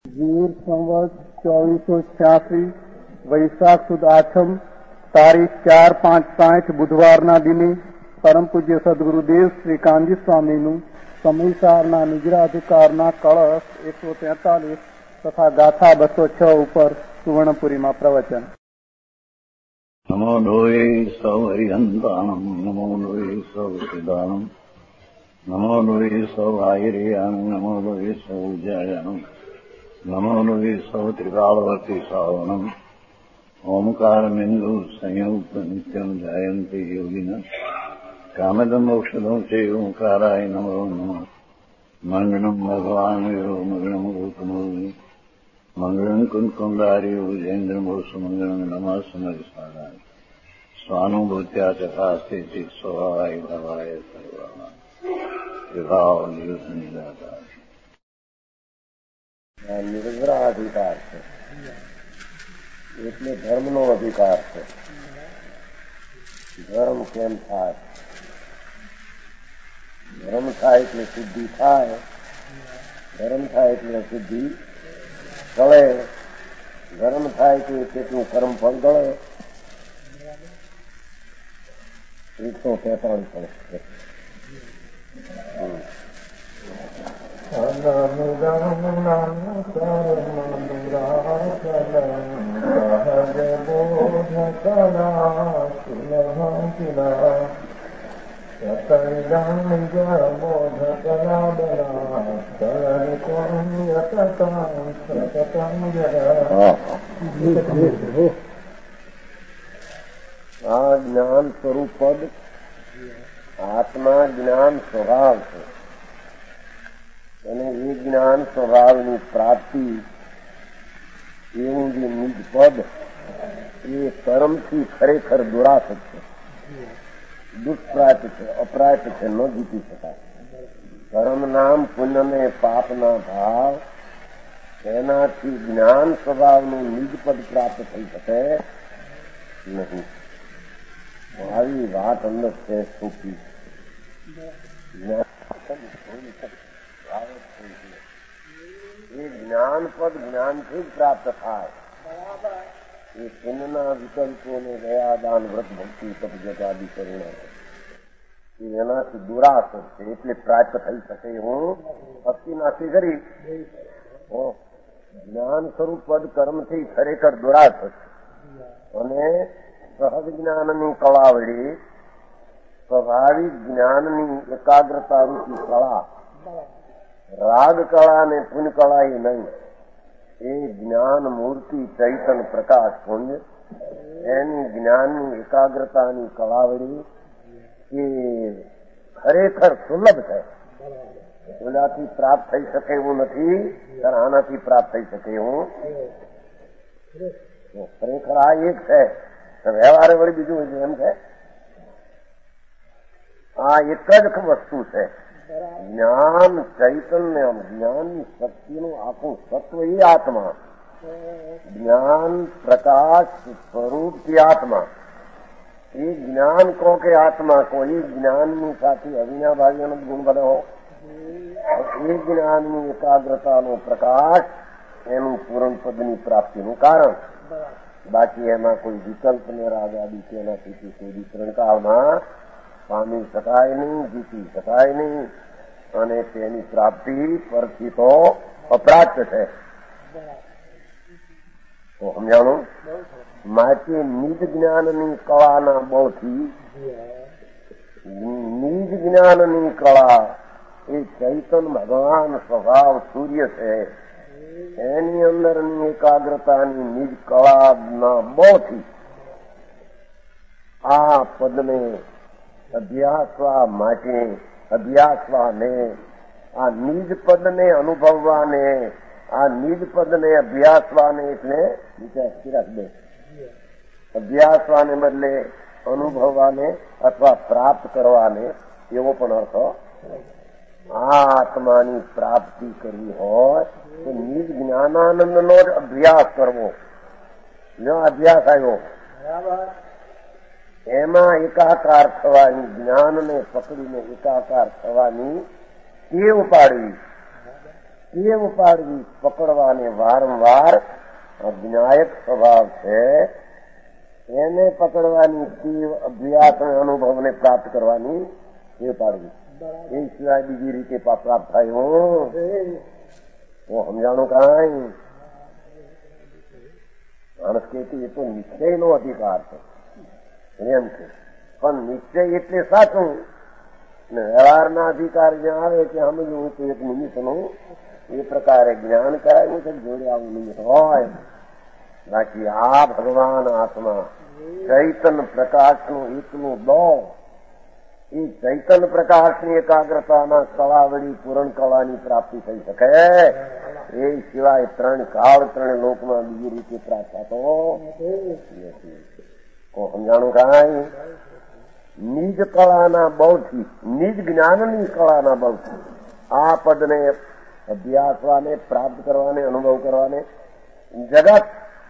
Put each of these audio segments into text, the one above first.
वीर संवत 2486 વૈશાખ સુદ આઠમ તારીખ 4/5/60 બુધવારના દિને પરમ પૂજ્ય સદગુરુદેવ શ્રી કાનજી સ્વામીનું સમયસારના નિજરાધિકારના કળશ 143 તથા ગાથા 206 ઉપર સુવર્ણપુરીમાં પ્રવચન. નમો લોહે સૌ હરિહંતાણમ, નમો લોહે સૌ સિદ્ધાણમ, નમો લોહે સૌ આયર્યાણમ, નમો લોહે સૌ જયાણમ, નમો લોહે સૌ ત્રિકાળવતી સાવણમ. ઓમકારમિંદુ સંયુક્ત નિત્યમ જાયંતિ યોગિન કામદમ મોક્ષદમ છે ઓંકારાય નમો નમઃ. મંગળમ ભગવાન વીરો મંગળમ ગૌતમોર્મિ મંગળમ કુંકુંડાર્યો જૈન્દ્રમો સુમંગળમ નમઃ સમરિસારાય સ્વાનુભૂત્યા ચકાસ્તે ચિત સ્વભાવાય ભવાય સર્વાના વિભાવ નિદાતા. નિર્ગ્રહાધિકાર છે એટલે ધર્મનો અધિકાર છે. ધર્મ કેમ થાય? ધર્મ થાય એટલે શુદ્ધિ થાય, ધર્મ થાય એટલે શુદ્ધિ ગળે, ધર્મ થાય કે કેટલું કર્મ ફળ ગળે. 143 આ જ્ઞાન સ્વરૂપ પદ આત્મા જ્ઞાન સ્વભાવ છે અને એ જ્ઞાન સ્વભાવની પ્રાપ્તિ એવું જે નિજ પદ એ કર્મથી ખરેખર દુરાસત છે, દુષ્પ્રાપ્ત છે, અપ્રાપ્ત છે, ન જીતી શકાય. કર્મ નામ પુણ્ય ને પાપના ભાવ એનાથી જ્ઞાન સ્વભાવનું નિજ પદ પ્રાપ્ત થઈ શકે નહીં. આવી વાત અંદર છે સૂકી. એ જ્ઞાન પદ જ્ઞાનથી જ પ્રાપ્ત થાય. એ પુણ્યના વિકલ્પોને દયા દાન વ્રત ભક્તિ તપ જગાદી કરુણા એ એનાથી દુરાસત છે એટલે પ્રાપ્ત થઈ શકે. હું ભક્તિ નાથી કરી જ્ઞાન સ્વરૂપ પદ કર્મથી ખરેખર દુરાસત છે અને સહજ જ્ઞાનની કળા વળી સ્વાભાવિક જ્ઞાનની એકાગ્રતા રૂપી કળા, રાગ કળા ને પુણ્ય કળા એ નહીં. એ જ્ઞાન મૂર્તિ ચૈતન પ્રકાશ પુંજ એની જ્ઞાનની એકાગ્રતાની કળા વળી એ ખરેખર સુલભ છે. ઓલાથી પ્રાપ્ત થઈ શકે એવું નથી, ત્યારે આનાથી પ્રાપ્ત થઈ શકે એવું ખરેખર આ એક છે. વ્યવહારે વળી બીજું એમ છે. આ એક જ વસ્તુ છે. જ્ઞાન ચૈતન્ય જ્ઞાનની શક્તિનું આખું સત્વ એ આત્મા, જ્ઞાન પ્રકાશ સ્વરૂપથી આત્મા. એ જ્ઞાન કહો કે આત્મા કહો, એ જ્ઞાનની સાથે અવિનાભાવી ગુણ બધો એ જ્ઞાનની એકાગ્રતાનો પ્રકાશ એનું પૂરણ પદની પ્રાપ્તિનું કારણ. બાકી એમાં કોઈ વિકલ્પ ને રાગ આદિ કે એનાથી કોઈ વિતરણકાળમાં પામી શકાય નહીં, જીતી શકાય નહીં અને તેની પ્રાપ્તિ પરથી તો અપ્રાપ્ત છે. તો સમજાણું? માટે નિજ જ્ઞાનની કળાના બળથી, નિજ જ્ઞાનની કળા એ ચૈતન ભગવાન સ્વભાવ સૂર્ય છે એની અંદરની એકાગ્રતાની નિજ કળાના બળથી આ પદને અભ્યાસવા માટે, અભ્યાસવાને આ નિજ પદને અનુભવવાને, આ નિજ પદને અભ્યાસવાને એટલે અભ્યાસવાને બદલે અનુભવવાને અથવા પ્રાપ્ત કરવાને એવો પણ અર્થ. આ આત્માની પ્રાપ્તિ કરવી હોય તો નિજ જ્ઞાનાનંદનો જ અભ્યાસ કરવો. જો અભ્યાસ આવ્યો એમાં એકાકાર થવાની, જ્ઞાનને પકડીને એકાકાર થવાની ટેવ પાડવી. ટેવ પાડવી, પકડવાને વારંવાર અજ્ઞાયક સ્વભાવ છે એને પકડવાની ટેવ, અભ્યાસ અને અનુભવને પ્રાપ્ત કરવાની ટેવ પાડવી. એ સિવાય બીજી રીતે પ્રાપ્ત થાય હું સમજાણું કાંઈ. માણસ કે એ તો નિશ્ચયનો અધિકાર છે એમ છે, પણ નિશ્ચય એટલે સાચું ને વ્યવહારના અધિકાર જ્યાં આવે ત્યાં સમજવું તો એક નિમિત્તનું એ પ્રકારે જ્ઞાન કરાવ્યું છે, જોડે આવું નિમિત્ત હોય. બાકી આ ભગવાન આત્મા ચૈતન પ્રકાશનું એકલું દો, એ ચૈતન પ્રકાશની એકાગ્રતાના કળા વળી પૂરણ કળાની પ્રાપ્તિ થઈ શકે. એ સિવાય ત્રણ કાળ ત્રણ લોકમાં બીજી રીતે પ્રાપ્ત થતો નથી. સમજાણું કાંઈ. નિજ કળાના બળથી, નિજ જ્ઞાનની કળાના બળથી આ પદને અભ્યાસવાને, પ્રાપ્ત કરવાને, અનુભવ કરવાને જગત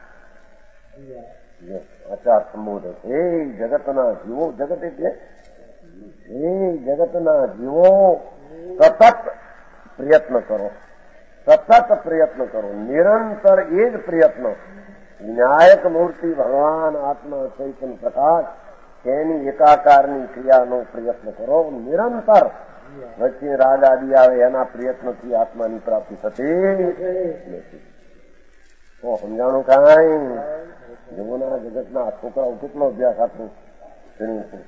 આચાર સંબોધે છે. એ જગતના જીવો, જગત એટલે એ જગતના જીવો સતત પ્રયત્ન કરો, સતત પ્રયત્ન કરો, નિરંતર એ જ પ્રયત્ન. વિનાયક મૂર્તિ ભગવાન આત્મા ચૈતન્ય પ્રકાશ તેની એકાકારની ક્રિયાનો પ્રયત્ન કરો નિરંતર. વચ્ચે રાગ આદિ આવે એના પ્રયત્નથી આત્માની પ્રાપ્તિ થતી નથી. તો સમજાણું કાંઈ. જગોના જગતના છોકરાઓ કેટલો અભ્યાસ આપણું કર્યું છે.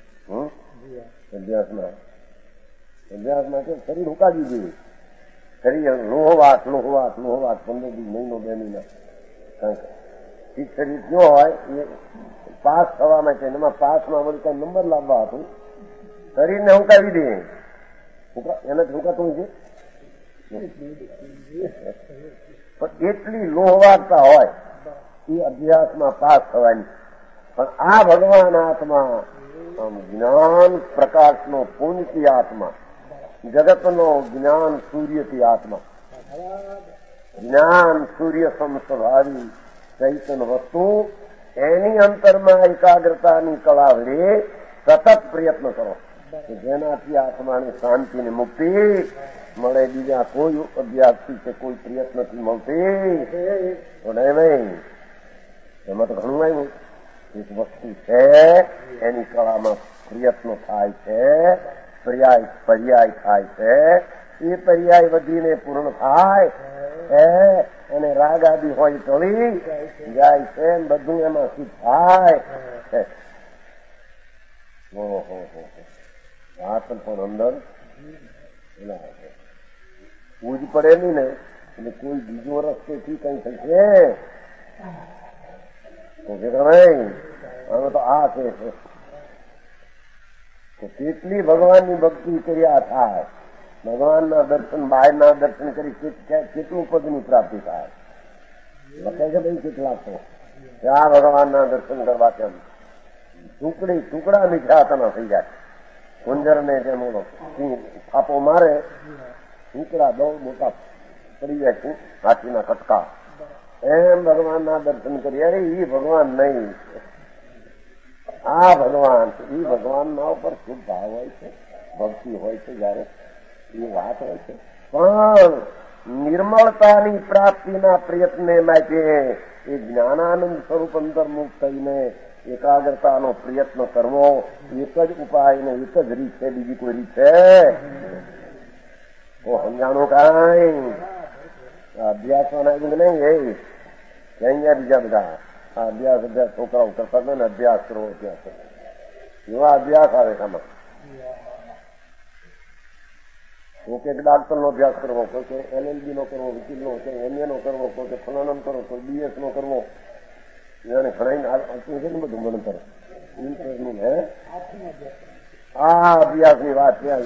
અભ્યાસમાં કે શરીર ઉકાળી જોઈએ, શરીર લોહવાટ 15 દી મહિનો 2 મહિના ઠીક શરીર જો હોય એ પાસ થવા માટે, એમાં પાસમાં બધું કઈ નંબર લાવવા હતું શરીરને ઉકાળી દે. એનાથી ઉકાતું છે પણ એટલી લોહવાટતા હોય એ અભ્યાસમાં પાસ થવાની. પણ આ ભગવાન આત્મા જ્ઞાન પ્રકાશનો પુંજથી આત્મા, જગતનો જ્ઞાન સૂર્યથી આત્મા, જ્ઞાન સૂર્ય સમસ્વભાવી ચૈતન વસ્તુ, એની અંતરમાં એકાગ્રતાની કળા વડે સતત પ્રયત્ન કરો કે જેનાથી આત્માને શાંતિ ને મુક્તિ મળે. બીજા કોઈ અભ્યાસથી કે કોઈ પ્રયત્નથી મળતી તો નહીં. એમાં તો ઘણું આવ્યું. એક વસ્તુ છે એની કળામાં પ્રયત્નો થાય છે, પર્યાય થાય છે. એ પર્યાય વધીને પૂર્ણ થાય અને રાગ આદિ હોય ટળી જાય છે, બધું એમાં સિદ્ધ થાય. આ પણ અંદર પૂજ પડે નહીં ને એટલે કોઈ બીજો રસ્તેથી કઈ થશે તો કે નહીં. હવે તો આ છે કેટલી ભગવાનની ભક્તિ કર્યા થાય, ભગવાનના દર્શન, બહારના દર્શન કરી કેટલું પદની પ્રાપ્તિ થાય. લખે છે ભાઈ કેટલાક તો આ ભગવાનના દર્શન કરવા તેમ ટુકડા મીઠાતના થઈ જાય. કુંજરને જેમ થાપો મારે ટુકડા બહુ મોટા પડી જાય હાથીના કટકા, એમ ભગવાનના દર્શન કરીએ. અરે એ ભગવાન નહીં, આ ભગવાન. એ ભગવાનના ઉપર શુભ ભાવ હોય છે, ભક્તિ હોય છે, જયારે એ વાત હોય છે. પણ નિર્મળતાની પ્રાપ્તિના પ્રયત્ને માટે એ જ્ઞાનાનંદ સ્વરૂપ અંતર્મુખ થઈને એકાગ્રતાનો પ્રયત્ન કરવો એક જ ઉપાય ને એક જ રીત છે, બીજી કોઈ રીત છે તો સમજાણું કાંઈ. અભ્યાસવાના એવું નહીં. એ અહીંયા બીજા બધા અભ્યાસ છોકરાઓ કરતા ને અભ્યાસ કરવો, અભ્યાસ કરવો, એવા અભ્યાસ આવે આમાં. કોઈ કે ડાક્ટર નો અભ્યાસ કરવો, કોઈ કે LLB નો કરવો, વકીલ નો, કોઈ MA નો કરવો, કોઈ કે ફલાણો કરવો, કોઈ BS નો કરવો. એને ઘણા છે ને બધું ગણતર ઇન્ટરનું હે આ અભ્યાસની વાત ત્યાં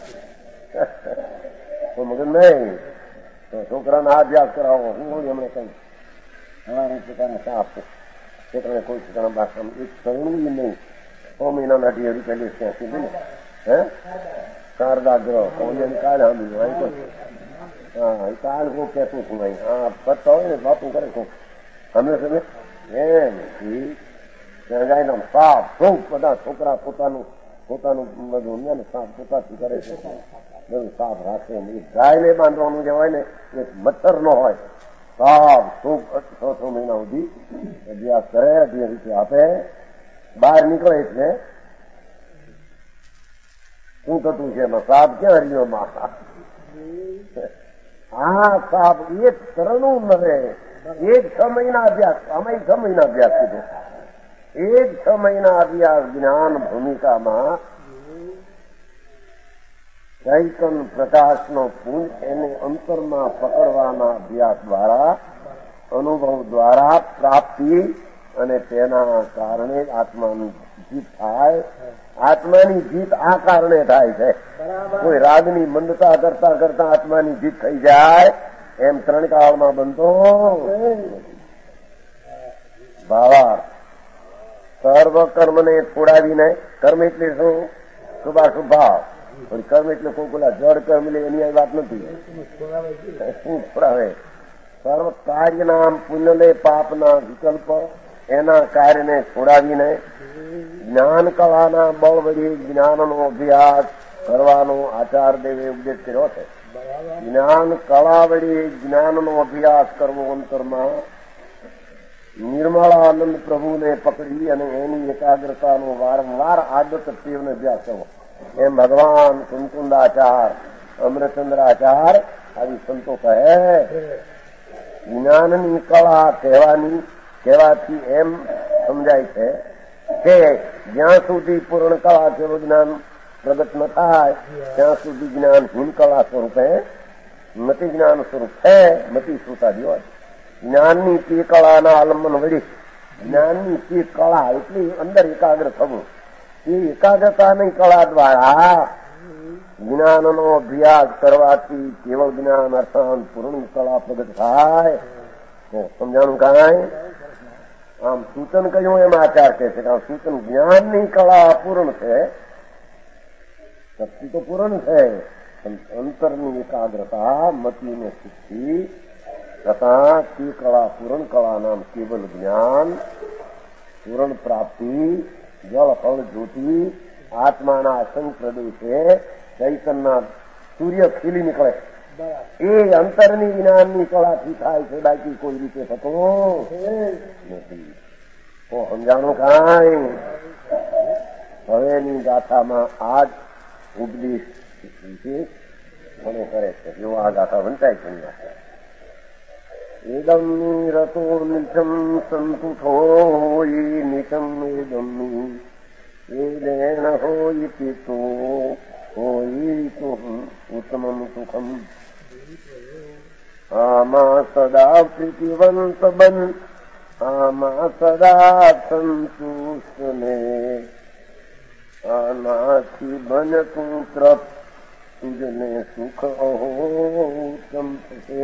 છે મગજ નહીં. તો છોકરાને આ અભ્યાસ કરાવો. હું એમણે કઈ સવારે પોતાને સાફ છોકરાને કોઈ છોકરાના ભાષામાં એક કરવું નહીં. 6 મહિનાના 2 રૂપિયા લે ત્યાં સુધી ને હે શારદા ગ્રહ કોઈ કાલ સાંભળ્યું હા કાલ કોઈ કહેતું છું ભાઈ હા કરતા હોય ને બાપુ કરે કોક અમે તમે એમ સાફ સૌ બધા છોકરા પોતાનું બધું સાફ પોતાથી કરે છે. બધું સાફ રાખે. ગાયને બાંધવાનું જે હોય ને એ મચ્છર નો હોય, સાફ ખૂબ 6 મહિના સુધી અભ્યાસ કરે, અભ્યાસ રીતે આપે. બહાર નીકળે એટલે શું થતું છે એમાં? સાપ ક્યાં હરિયોમાં? હા, સાપ એક શરણું નરે. એક 6 મહિના અભ્યાસ, અમે 6 મહિના અભ્યાસ કીધો. એક 6 મહિના અભ્યાસ જ્ઞાન ભૂમિકામાં ચૈતન પ્રકાશનો પુંજ એને અંતરમાં પકડવાના અભ્યાસ દ્વારા, અનુભવ દ્વારા પ્રાપ્તિ, અને તેના કારણે આત્માની જીત થાય. આત્માની જીત આ કારણે થાય છે. કોઈ રાગની મંદતા કરતા કરતા આત્માની જીત થઈ જાય એમ 3 કાળમાં બનતો ભાવાર્થ. સર્વ કર્મને છોડાવીને, કર્મ એટલે શું? શુભાશુભ ભાવ. કર્મ એટલે કોઈ પેલા જડ કર્મ લે એની આ વાત નથી. શું છોડાવે? સર્વ કાર્યના પુણ્યને પાપના વિકલ્પ એના કાર્યને છોડાવીને જ્ઞાન કળાના બળ વડે જ્ઞાનનો અભ્યાસ કરવાનો આચાર દેવે ઉપદેશ કર્યો છે. જ્ઞાન કળા વડે જ્ઞાનનો અભ્યાસ કરવો, અંતરમાં નિર્મળાનંદ પ્રભુને પકડી અને એની એકાગ્રતાનો વારંવાર આદત ટેવનો અભ્યાસ કરવો. એમ ભગવાન કુંકુંદાચાર, અમરચંદ્રાચાર આવી સંતો કહે. જ્ઞાનની કળા કહેવાથી એમ સમજાય છે કે જ્યાં સુધી પૂર્ણ કળા કેવું જ્ઞાન પ્રગટ ન થાય ત્યાં સુધી જ્ઞાન હીન કળા સ્વરૂપે મતિ જ્ઞાન સ્વરૂપ છે. મતિ શ્રુતાદી હોય. જ્ઞાનની તે કળાના આલંબન વળી, જ્ઞાનની તે કળા એટલી અંદર એકાગ્ર થવું, એ એકાગ્રતાની કળા દ્વારા જ્ઞાનનો અભ્યાસ કરવાથી કેવળ જ્ઞાન અર્થાન પૂર્ણ કળા પ્રગટ થાય. સમજાણું કાંઈ? આમ સૂચન કહ્યું એમ આચાર કહે છે કે આમ સૂચન જ્ઞાનની કળા પૂર્ણ છે, શક્તિ તો પૂર્ણ છે, પણ અંતરની એકાગ્રતા, મતિને શુદ્ધિ તથા તે કળા પૂર્ણ કળા નામ કેવલ જ્ઞાન, પૂર્ણ પ્રાપ્તિ, જળ ફળ જ્યોતિ, આત્માના અસંગ પ્રદેશે ચૈતનના સૂર્ય ખીલી નીકળે. એ અંતરની જ્ઞાનની કળાથી થાય છે, બાકી કોઈ રીતે થતો નથી. તો સમજાણું કાંઈ? હવેની ગાથામાં આ જ ઉપદેશ વિશેષ મને કરે છે. જો આ ગાથા વંચાય છે. એદમ રતો નિચમ સંતુઠો હોય નિચમ એદમ એદેણ હોય પિતો હોય તો ઉત્તમમ સુખમ આમાં સદા પ્રીતિવંત બન આમાં સદા સંતુષ્ટ ને આનાથી બન તું તૃપ્ત તુજને સુખ અહોત્તમ થશે.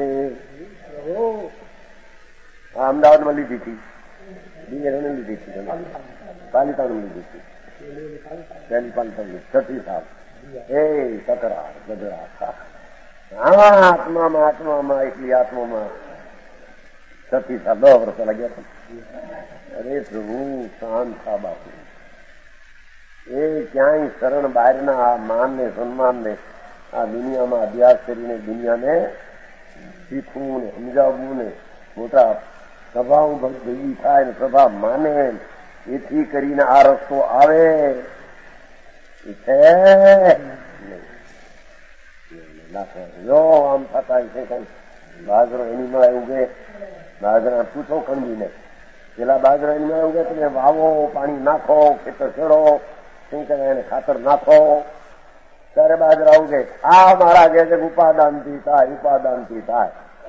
અમદાવાદમાં લીધી હતી, બિહારને લીધી હતી, પાલિતાણા લીધી હતી, પહેલી પાલિતાણા 36 સાલ. એ તકરાર ગજરાર આત્મામાં એટલી આત્મામાં 36 સાલ 10 વર્ષ લાગ્યા હતા. અરે પ્રભુ શાંત થા બાપુ. એ ક્યાંય શરણ બહારના આ માન ને સન્માન ને આ દુનિયામાં અભ્યાસ કરીને દુનિયાને શીખવું ને સમજાવવું ને મોટા સભાઓ ભેગી થાય ને સભા માને એથી કરીને આ રસ્તો આવે છે. આમ થતા છે કઈ બાજરો એની માં ઉગે, બાજરા પૂછો ખંડીને પેલા બાજરા એની માં ઉગે, તમે વાવો, પાણી નાખો, ખેતર છેડો, શું કહેવાય એને ખાતર નાખો, ત્યારે બાજરા ઉગે. આ મારા જે છે ઉપાદાનથી થાય, ઉપાદાનથી થાય.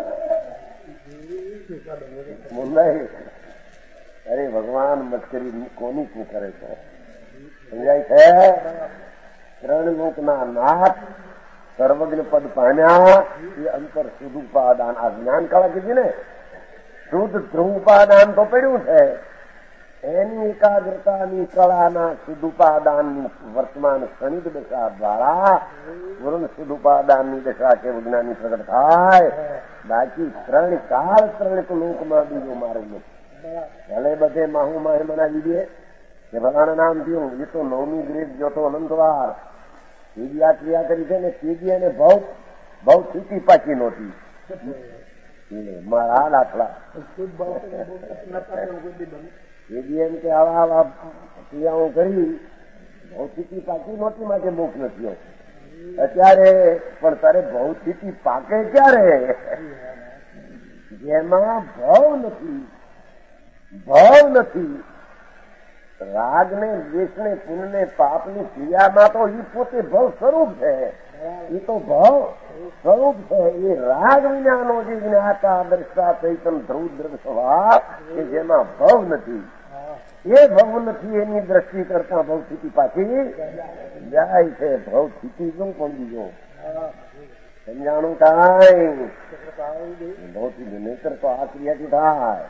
મુંબઈ અરે ભગવાન મસ્કરી કોની શું કરે છે સમજાય છે? 3 લોકના નાથ સર્વજ્ઞ પદ પામ્યા એ અંતર શુદ્ધ ઉપાદાન. આ જ્ઞાન કળા કીધી ને, શુદ્ધ ધ્રુવ ઉપાદાન તો પડ્યું છે. એની એકાગ્રતાની કળાના શુદ્ધ ઉપાદાનની વર્તમાન ક્ષણિક દશા દ્વારા પૂર્ણ શુદ્ધ ઉપાદાનની દશા કે વિજ્ઞાનની પ્રગટ થાય. બાકી 3 કાળ 3 લોકમાં બીજો મારેલો ભલે બધે માહુ માહે બનાવી દે કે ભલાના નામ થયું. એ તો 9મી ગ્રેડ જોતો અનંતવાર તેજી આ ક્રિયા કરી છે ને તેજી એને બહુ સ્થિતિ પાકી નહોતી. મારા દાખલા તેજી એમ કે આવા ક્રિયાઓ કરી બહુ સ્થિતિ પાકી નહોતી માટે મોક્ષ નથી. અત્યારે પણ તારે બહુ સ્થિતિ પાકે ક્યારે? જેમાં ભાવ નથી. રાગને દ્વેષને પુણ્યને પાપની ક્રિયામાં તો એ પોતે ભવ સ્વરૂપ છે. એ તો ભવ સ્વરૂપ છે. એ રાગ વિનાનો જે જ્ઞાતા દ્રષ્ટા ચૈતન ધ્રુવ દ્રઢ સ્વભાવ કે જેમાં ભવ નથી, એ ભવ નથી એની દ્રષ્ટિ કરતા ભવ સ્થિતિ પાછી જાય છે. ભવ સ્થિતિ શું પણ બીજો સમજાણું કાંઈ ભૌતિક નહીતર તો આ ક્રિયાથી થાય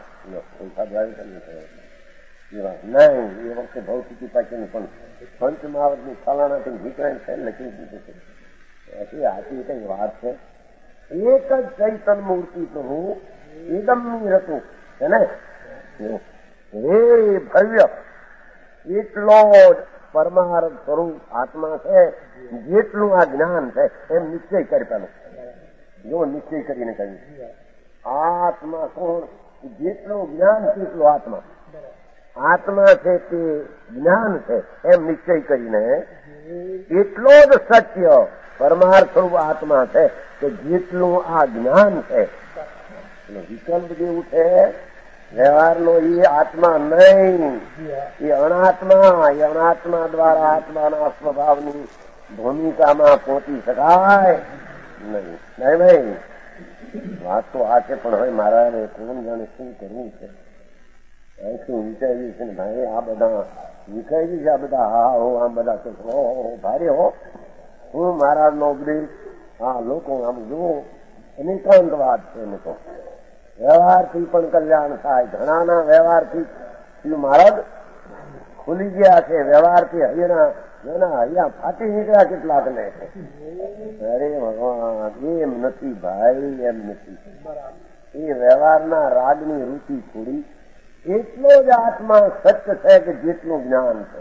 નહીં. એ વખતે ભવ સ્થિતિ પાછી પણ પંચમહાવતની ફલાણાથી નીકળે છે લખી દીધું છે. આથી કઈ વાત છે. એક જ ચૈતન મૂર્તિ પ્રભુ એકદમની હતું છે ને. હે ભવ્ય એટલો જ પરમાર્થ સ્વરૂપ આત્મા છે. જેટલું આ જ્ઞાન છે એમ નિશ્ચય કરી પેલો જો નિશ્ચય કરીને કહ્યું આત્મા કોણ? જેટલું જ્ઞાન તેટલું આત્મા. આત્મા છે તે જ્ઞાન છે એમ નિશ્ચય કરીને એટલો જ સત્ય પરમાર્થ સ્વરૂપ આત્મા છે કે જેટલું આ જ્ઞાન છે. વિકલ્પ જેવું છે વ્યવહારનો એ આત્મા નહીં, એ અનાત્મા દ્વારા આત્માના સ્વભાવની ભૂમિકામાં પહોંચી શકાય નહીં. નહીં ભાઈ, વાત તો આ છે. પણ હવે મારા કોણ જાણે શું કરવું છે? શું વિચાર્યું છે ને ભાઈ? આ બધા વિચાર્યું છે, આ બધા હા હો આમ બધા તો ભારે હો. હું મહારાજ નો ઉપદેશ હા લોકો આમ જુઓ અનેકાંત વાત છે. એને તો વ્યવહારથી પણ કલ્યાણ થાય. ઘણાના વ્યવહારથી મહારાજ ખુલી ગયા છે. વ્યવહારથી હૈયા ફાટી નીકળ્યા કેટલાક ને. અરે ભગવાન, એમ નથી ભાઈ, એમ નથી. એ વ્યવહારના રાગની રૂચિ છોડી એટલો જ આત્મા સત્ય છે કે જેટલું જ્ઞાન છે.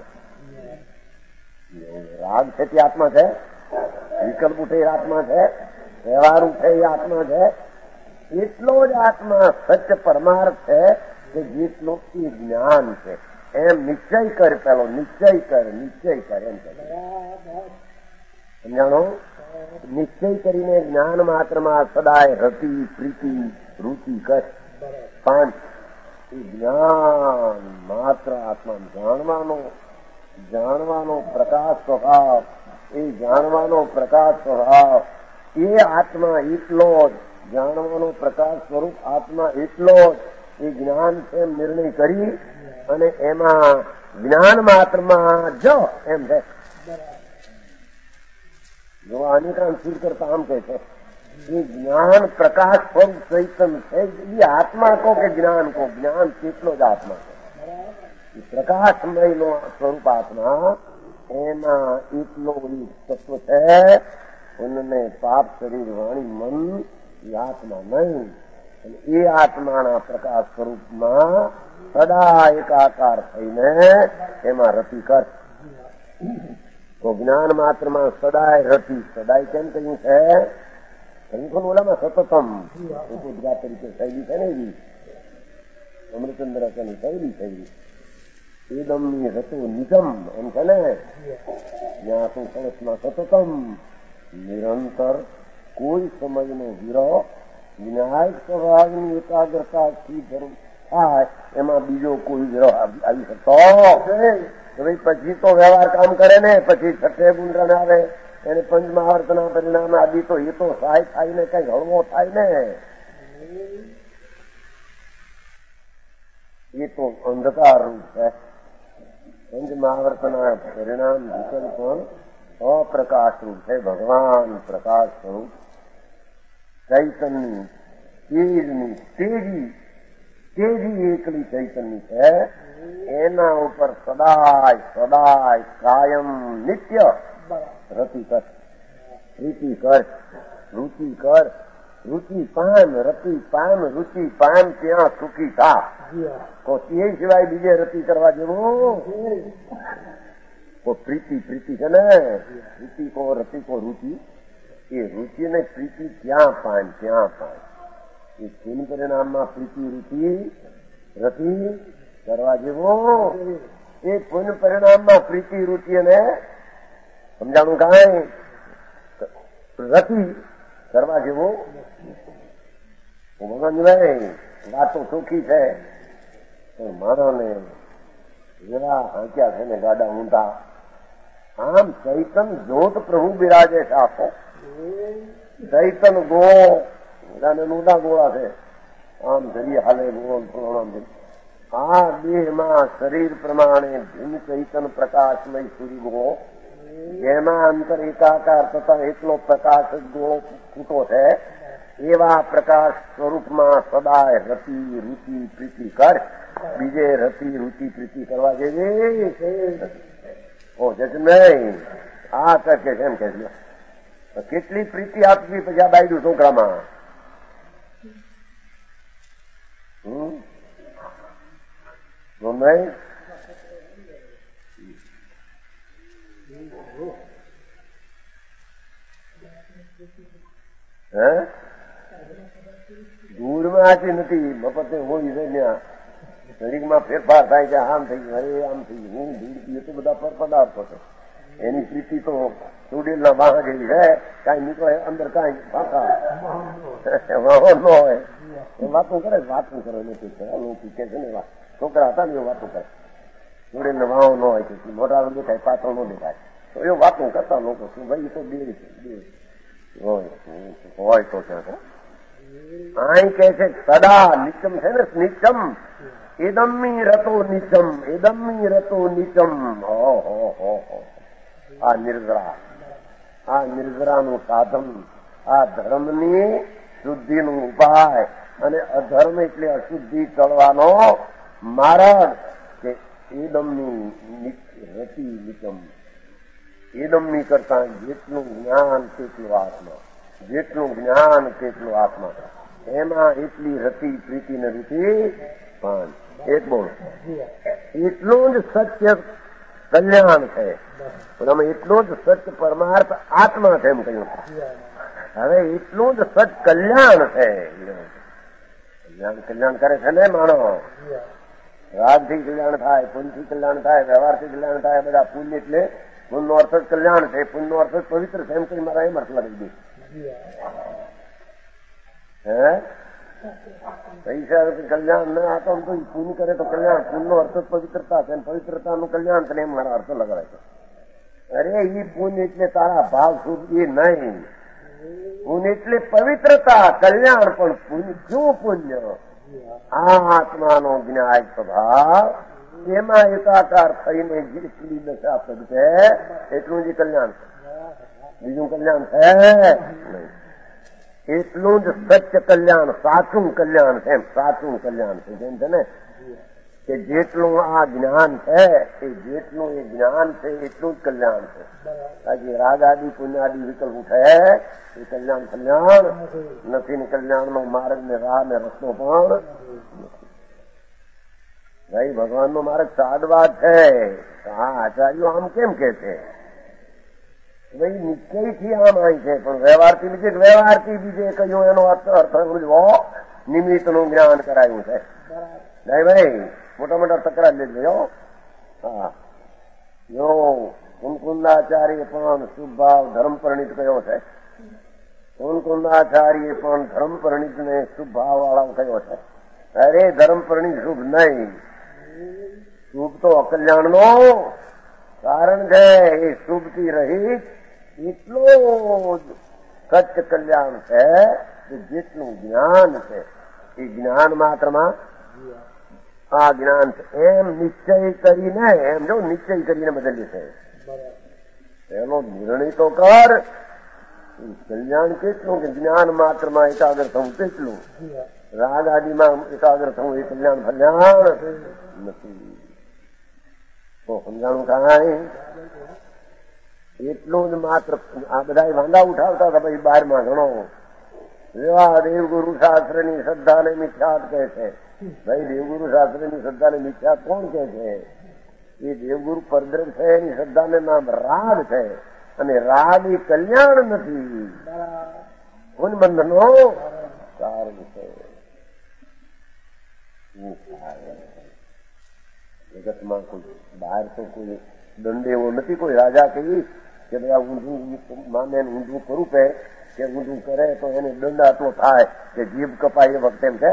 રાગ છે તે આત્મા છે, વિકલ્પ ઉઠે એ આત્મા છે, વ્યવહાર ઉઠે એ આત્મા છે. એટલો જ આત્મા સત્ય પરમાર્થ છે કે જેટલું એ જ્ઞાન છે. એમ નિશ્ચય કર પેલો, નિશ્ચય કર એમ સમજાણો. નિશ્ચય કરીને જ્ઞાન માત્રમાં સદાય રતિ પ્રીતિ રૂચિ કર. 5 જ્ઞાન માત્ર આત્મા જાણવાનો પ્રકાશ સ્વભાવ. એ જાણવાનો પ્રકાશ સ્વભાવ એ આત્મા એટલો જ, જાણવાનો પ્રકાશ સ્વરૂપ આત્મા એટલો જ એ જ્ઞાન છે એમ નિર્ણય કરી અને એમાં જ્ઞાન માત્રમાં જો એમ છે. જો અનેકાંત સિદ્ધ કરતા આમ કહે છે એ જ્ઞાન પ્રકાશ સ્વરૂપ ચૈતન છે. એ આત્મા કહો કે જ્ઞાન કહો, જ્ઞાન કેટલો જ આત્મા છે. એ પ્રકાશમય નો સ્વરૂપ આત્મા એમાં એટલો તત્વ છે. ઉનને પાપ શરીર વાણી મન એ આત્મા નહીં. એ આત્માના પ્રકાશ સ્વરૂપમાં સદા એકાકાર થઈને એમાં રતિ કર. તો જ્ઞાન માત્રમાં સદાય રતિ. સદાય કેમ કહ્યું છે? કહ્યું ઓલામાં સતતમ ઉદ્ગાર તરીકે શૈલી છે ને એવી અમૃતચંદ્ર ની શૈલી એકદમની રતો નિગમ એમ છે ને. ત્યાં તું સરસમાં સતતમ નિરંતર કોઈ સમયનો વિરહ વિનાયક સ્વભાવની એકાગ્રતાથી જરૂર થાય એમાં બીજો કોઈ વિરહ આવી શકતો ભાઈ. પછી તો વ્યવહાર કામ કરે ને, પછી છઠ્ઠે ગુંડન આવે એને પંચમહાવર્તના પરિણામે આદિ તો એ તો સહાય થાય ને કઈ હળવો થાય ને. એ તો અંધકાર રૂપ છે. પંચમહાવર્તના પરિણામ વિકલ્પ પણ અપ્રકાશ રૂપ છે. ભગવાન પ્રકાશ સ્વરૂપ ચૈતનની તેજી એકલી ચૈતન્ય છે. એના ઉપર સદાય કાયમ નિત્ય રતિ કર, પ્રીતિ કર, રૂચિ કર. રૂચિ પામ, રતિ પામ, રૂચિ પામ, ત્યાં સુખી થા. તો તે સિવાય બીજે રતિ કરવા જેવું પ્રીતિ છે ને, પ્રીતિ કો રતિ કો રુચિ, એ રુચિ ને પ્રીતિ ક્યાં પાય. એ પુન પરિણામમાં પ્રીતિ રુચિ રતિ કરવા જેવો, એ પુન પરિણામમાં પ્રીતિ રુચિ અને સમજાણું કાંઈ રતિ કરવા જેવો. ભગવાન વાતો ચોખ્ખી છે પણ માણસને જરા હાંક્યા છે ને ગાડા ઊંધા. આમ ચૈતન જોત પ્રભુ બિરાજે છે. આપો ચૈતન ગો ઊંધા ગોળા છે, આમ ધરી હાલે ગોળ. આ દેહમાં શરીર પ્રમાણે ભીમ ચૈતન પ્રકાશમય સૂર્ય, જેમાં અંતર એકાકાર થતા એટલો પ્રકાશ ગોળો ફૂટો છે, એવા પ્રકાશ સ્વરૂપમાં સદાય રતિ રુચિ પ્રીતિ કર. બીજે રતિ રુચિ પ્રીતિ કરવા જેવી નહીં. આ કે એમ કે કેટલી પ્રીતિ આપવી પછી આ બાયડું છોકરામાં. નહીં હે દૂરમાં આથી નથી. મફતે હોય છે ત્યાં શરીરમાં ફેરફાર થાય છે. આમ થઈ ગયું, અરે આમ થઈ ગયું, હું દૂર પીએ તો બધા પર પદાર્થો છે. એની પ્રીતિ તો સુડીલના વાહ જેવી છે, કઈ નીકળે અંદર કઈ પાકા વાહો ન હોય. એ વાતું કરે નથી કે છે ને છોકરા હતા ને એ વાતું કરે. સુડીલને વાહો ન હોય કે મોટા દેખાય, પાછળ ન દેખાય, તો એ વાતું કરતા લોકો. શું ભાઈ તો બે હોય તો ક્યાં અહીં કે છે સદા નિચમ છે ને, નિચમ એદમ્મી રતો નિચમ. આ નિર્જરાનું સાધન, આ ધર્મની શુદ્ધિનું ઉપાય અને અધર્મ એટલે અશુદ્ધિ ટળવાનો માર્ગ કે એદમની રતિ નિચમ. એદમની કરતા જેટલું જ્ઞાન તેટલું આત્મા, એમાં એટલી રતિ પ્રીતિ ને રૂચિ પાંચ. એક બોલ એટલું જ સત્ય કલ્યાણ છે, પણ અમે એટલું જ સત્ય પરમાર્થ આત્મા છે એમ કહ્યું. હવે એટલું જ સત કલ્યાણ છે. કલ્યાણ કરે છે ને માણો. રાગથી કલ્યાણ થાય, પુણ્યથી કલ્યાણ થાય, વ્યવહારથી કલ્યાણ થાય. બધા પુણ્ય એટલે પુણ્યનો અર્થ જ કલ્યાણ છે. પુણ્યનો અર્થ જ પવિત્ર છે એમ કહી મારા એમ અર્થ લગાવી દે. હે પૈસા કલ્યાણ ના આ તો પુણ્ય કરે તો કલ્યાણ. પુણ્યનો અર્થ જ પવિત્રતા છે, પવિત્રતાનું કલ્યાણ છે એમ મારા અર્થ લગાવે છે. અરે એ પુણ્ય એટલે તારા ભાવ શુભ એ નહીં. પુણ્ય એટલે પવિત્રતા, કલ્યાણ. પણ પુણ્ય શું પુણ્ય? આ આત્માનો જ્ઞાય સ્વભાવ, એમાં એકાકાર થઈને જેટલી દશા પ્રગટે એટલું જ કલ્યાણ છે. બીજું કલ્યાણ છે નહીં. એટલું જ સત્ય કલ્યાણ, સાચું કલ્યાણ છે. સાચું કલ્યાણ છે જેમ છે ને કે જેટલું આ જ્ઞાન છે જેટલું એ જ્ઞાન છે એટલું જ કલ્યાણ છે. બાકી રાગ આદિ પુણ્યાદિ વિકલ્પ ઉઠે એ કલ્યાણ નથી ને. કલ્યાણનો માર્ગ ને રાહ ને રસ્તો પણ ભાઈ ભગવાનનો માર્ગ સાદવા છે. હા આચાર્યો આમ કેમ કે છે ભાઈ નિશ્ચયથી આમ આવી છે, પણ વ્યવહારથી બીજે કહ્યું એનો અર્થ સમજવો. નિમિત્તનું જ્ઞાન કરાયું છે. નહીં ભાઈ મોટા મોટા તકરાર લેજો. હા જો કુંકુંદાચાર્ય પણ શુભ ભાવ ધર્મ પરિણીત કયો છે. કુંકુંદાચાર્ય પણ ધર્મ પરિણીત ને શુભ ભાવ વાળા કયો છે. અરે ધર્મ પરિણીત શુભ નહીં. શુભ તો અકલ્યાણ નો કારણ છે. એ શુભથી રહિત એટલું સત્ય કલ્યાણ છે કે જેટલું જ્ઞાન છે એ જ્ઞાન માત્રમાં આ જ્ઞાન છે એમ નિશ્ચય કરીને, એમ જો નિશ્ચય કરીને બદલી છે. એનો નિર્ણય તો કર. કલ્યાણ કેટલું કે જ્ઞાન માત્રમાં એકાગ્ર થવું કેટલું. રાગ આદિમાં એકાગ્ર થવું એ કલ્યાણ નથી. તો સમજાણું કાંઈ એટલું જ માત્ર. આ બધા વાંધા ઉઠાવતા હતા ભાઈ બહારમાં ઘણો એવા દેવગુરુ શાસ્ત્રની શ્રદ્ધાને મિથ્યાત કહે છે. ભાઈ દેવગુરુ શાસ્ત્રની શ્રદ્ધાને મિથ્યાત કોણ કહે છે? એ દેવગુરુ પરદ્રમ છે એની શ્રદ્ધાને નામ રાગ છે, અને રાગ એ કલ્યાણ નથી, બંધનો કારણ છે. જગતમાં કોઈ બહાર તો કોઈ દંડ એવો નથી, કોઈ રાજા કહી કે ભાઈ આ ઊંધું માને ઊંધું કરું કે ઊંધું કરે તો એને દંડ આટલો થાય કે જીભ કપાય એ વખતે એમ છે.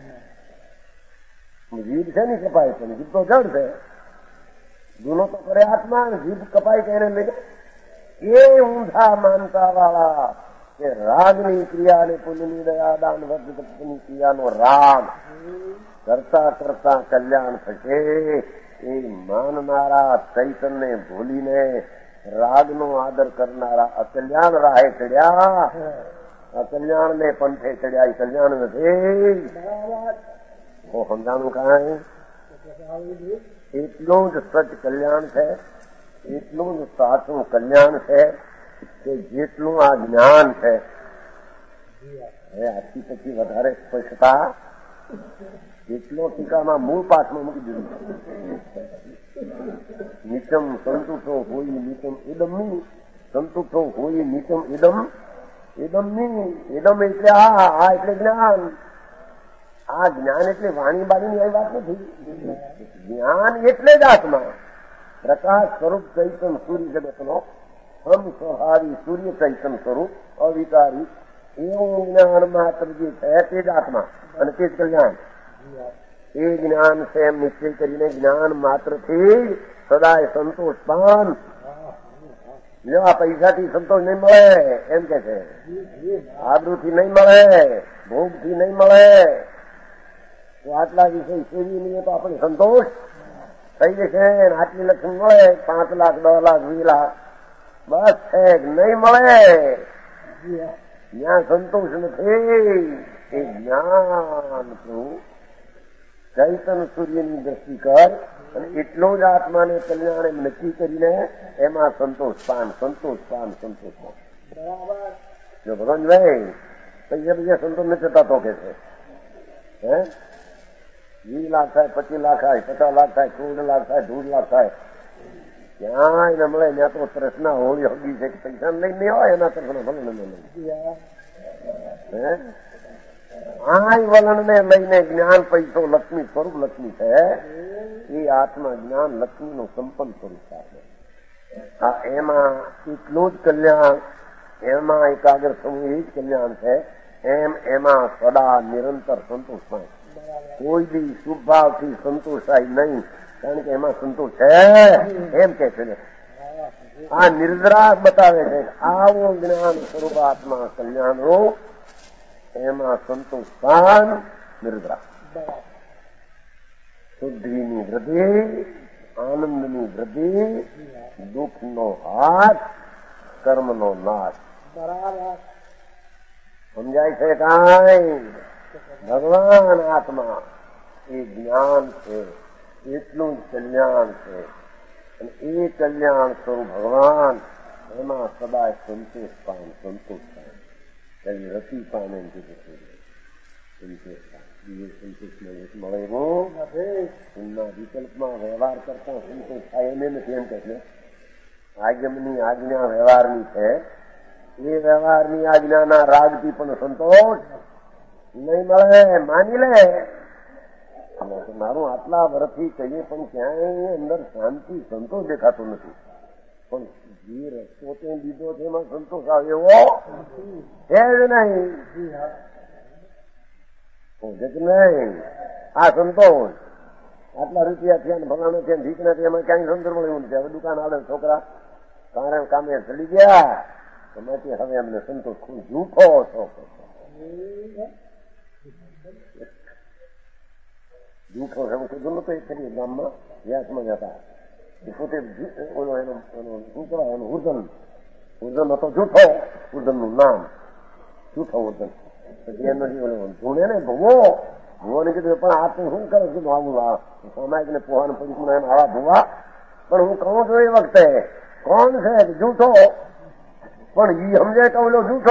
જીભ છે ને કપાય છે, જીભ તો જડ છે. ગુનો તો કરે આત્મા, જીભ કપાય કે એને લઈને એ ઊંધા માનતા વાળા કે રાગની ક્રિયા અને પુણ્યની દયા દાન વર્ધની ક્રિયાનો રાગ કરતા કરતા કલ્યાણ થશે એ માનનારા ચૈતન્ય ભૂલીને રાગનો આદર કરનારા અકલ્યાણ રાહે ચડ્યા, અકલ્યાણને પંથે ચડ્યા. એ કલ્યાણ નથી. સમજાણું કાંઈ? એટલું જ સચ કલ્યાણ છે, એટલું જ સાચું કલ્યાણ છે કે જેટલું આ જ્ઞાન છે. હવે આથી પછી વધારે સ્પષ્ટતા એટલો ટીકામાં મૂળ પાઠમાં મૂકી દીધું. નીચમ સંતુષ્ટો હોય નીચમ ઇદમની, સંતુષ્ટો હોય નીચમ ઇદમ ઇદમની. ઇદમ એટલે આ એટલે જ્ઞાન. આ જ્ઞાન એટલે વાણી બાણીની આવી વાત નથી. જ્ઞાન એટલે જ આત્મા, પ્રકાશ સ્વરૂપ ચૈતન સૂર્ય જગતનો હમ સ્વભાવી સૂર્ય ચૈતન સ્વરૂપ અવિકારી એવું જ્ઞાન માત્ર જે છે તે જ આત્મા અને તે જ કલ્યાણ. એ જ્ઞાન છે એમ નિશ્ચય કરીને જ્ઞાન માત્રથી સદાય સંતોષ પાન. આ પૈસાથી સંતોષ નહીં મળે એમ કે છે, આબરૂથી નહીં મળે, ભોગથી નહીં મળે. તો આટલા વિષય સેવી લઈએ તો આપણે સંતોષ થઈ જશે. આટલી લક્ષ્મી મળે 5 લાખ 10 લાખ 20 લાખ બસ છે, નહીં મળે. જ્યાં સંતોષ નથી એ જ્ઞાન ચૈતન સૂર્યની દ્રષ્ટિ કર અને એટલો જ આત્માને કલ્યાણ એમ નક્કી કરીને એમાં સંતોષ પાન, સંતોષ પાન, સંતોષ પાન. જો ભગવાન ભાઈ પૈસા સંતોષ નથી થતા તો કે છે 20 લાખ થાય, 25 લાખ થાય, 50 લાખ થાય, 100 લાખ થાય, 1.5 લાખ થાય, ક્યાંય ન મળે. ત્યાં તો તૃષ્ણા હોળી હગી છે કે પૈસા લઈને નહીં હોય એના તરફનો વલણ આ વલણને લઈને જ્ઞાન પૈસો લક્ષ્મી સ્વરૂપ લક્ષ્મી છે. એ આત્મા જ્ઞાન લક્ષ્મીનું સંપન્ન સ્વરૂપ છે. એમાં એટલું જ કલ્યાણ, એમાં એકાગ્ર થવું એ જ કલ્યાણ છે. એમાં સદા નિરંતર સંતોષ થાય. કોઈ બી શુભ ભાવથી સંતોષાય નહીં, કારણ કે એમાં સંતોષ છે એમ કે છે. આ નિર્દ્રા બતાવે છે આવો જ્ઞાન સ્વરૂપ આત્મા કલ્યાણ રૂપ, એમાં સંતોષ પાન નિર્દ્રા. શુદ્ધિની વૃદ્ધિ, આનંદની વૃદ્ધિ, દુઃખનો હાથ, કર્મનો નાશ. સમજાય છે કાંઈ? ભગવાન આત્મા એ જ્ઞાન છે, એટલું જ કલ્યાણ છે. અને એ કલ્યાણ સ્વરૂપ ભગવાન એમાં સદાય સંતોષ પાન, સંતોષ પાન. કઈ રતિ પાન એમ કીધું સંતોષ પાન. બીજો સંતોષ મળે એવું એમના વિકલ્પમાં વ્યવહાર કરતા સંતોષ થાય એને નથી એમ કે છે. આગમની આજ્ઞા વ્યવહારની છે, એ વ્યવહારની આજ્ઞાના રાગથી પણ સંતોષ નહીં મળે. માની લે મારું આટલા વર્ષથી કહીએ પણ ક્યાંય અંદર શાંતિ સંતોષ દેખાતો નથી. પણ જે રસ્તો તે લીધો છે એમાં સંતોષ આવે એવો છે જ નહીં. જ નહીં આ સંતોષ. આટલા રૂપિયા થયા ને ભલાણો થયા ભીખ નથી, એમાં ક્યાંય સંતોષ મળે એવું નથી. હવે દુકાન આવે છોકરા કામે ચડી ગયા, એમાંથી હવે અમને સંતોષ ખૂબ જૂઠો શોખ. જૂઠો છે હું કીધું નતો. એ ખરી ગામમાં વ્યાસમાં જતા એ પોતે એનો શું કહેવાય એનું ઉર્ધન હતો જૂઠો. ઉર્ધનનું નામ જૂઠો ઉર્ધન. પછી એનો ધૂણે ને ભૂવોને કીધું પણ આ તું શું કરે કીધું આવું સામાયિક ને પોહાને પંચમાં એમ આવા ભૂવા. પણ હું કહું છું એ વખતે કોણ છે જૂઠો, પણ ઈ સમજાય તો ઓલો જૂઠો.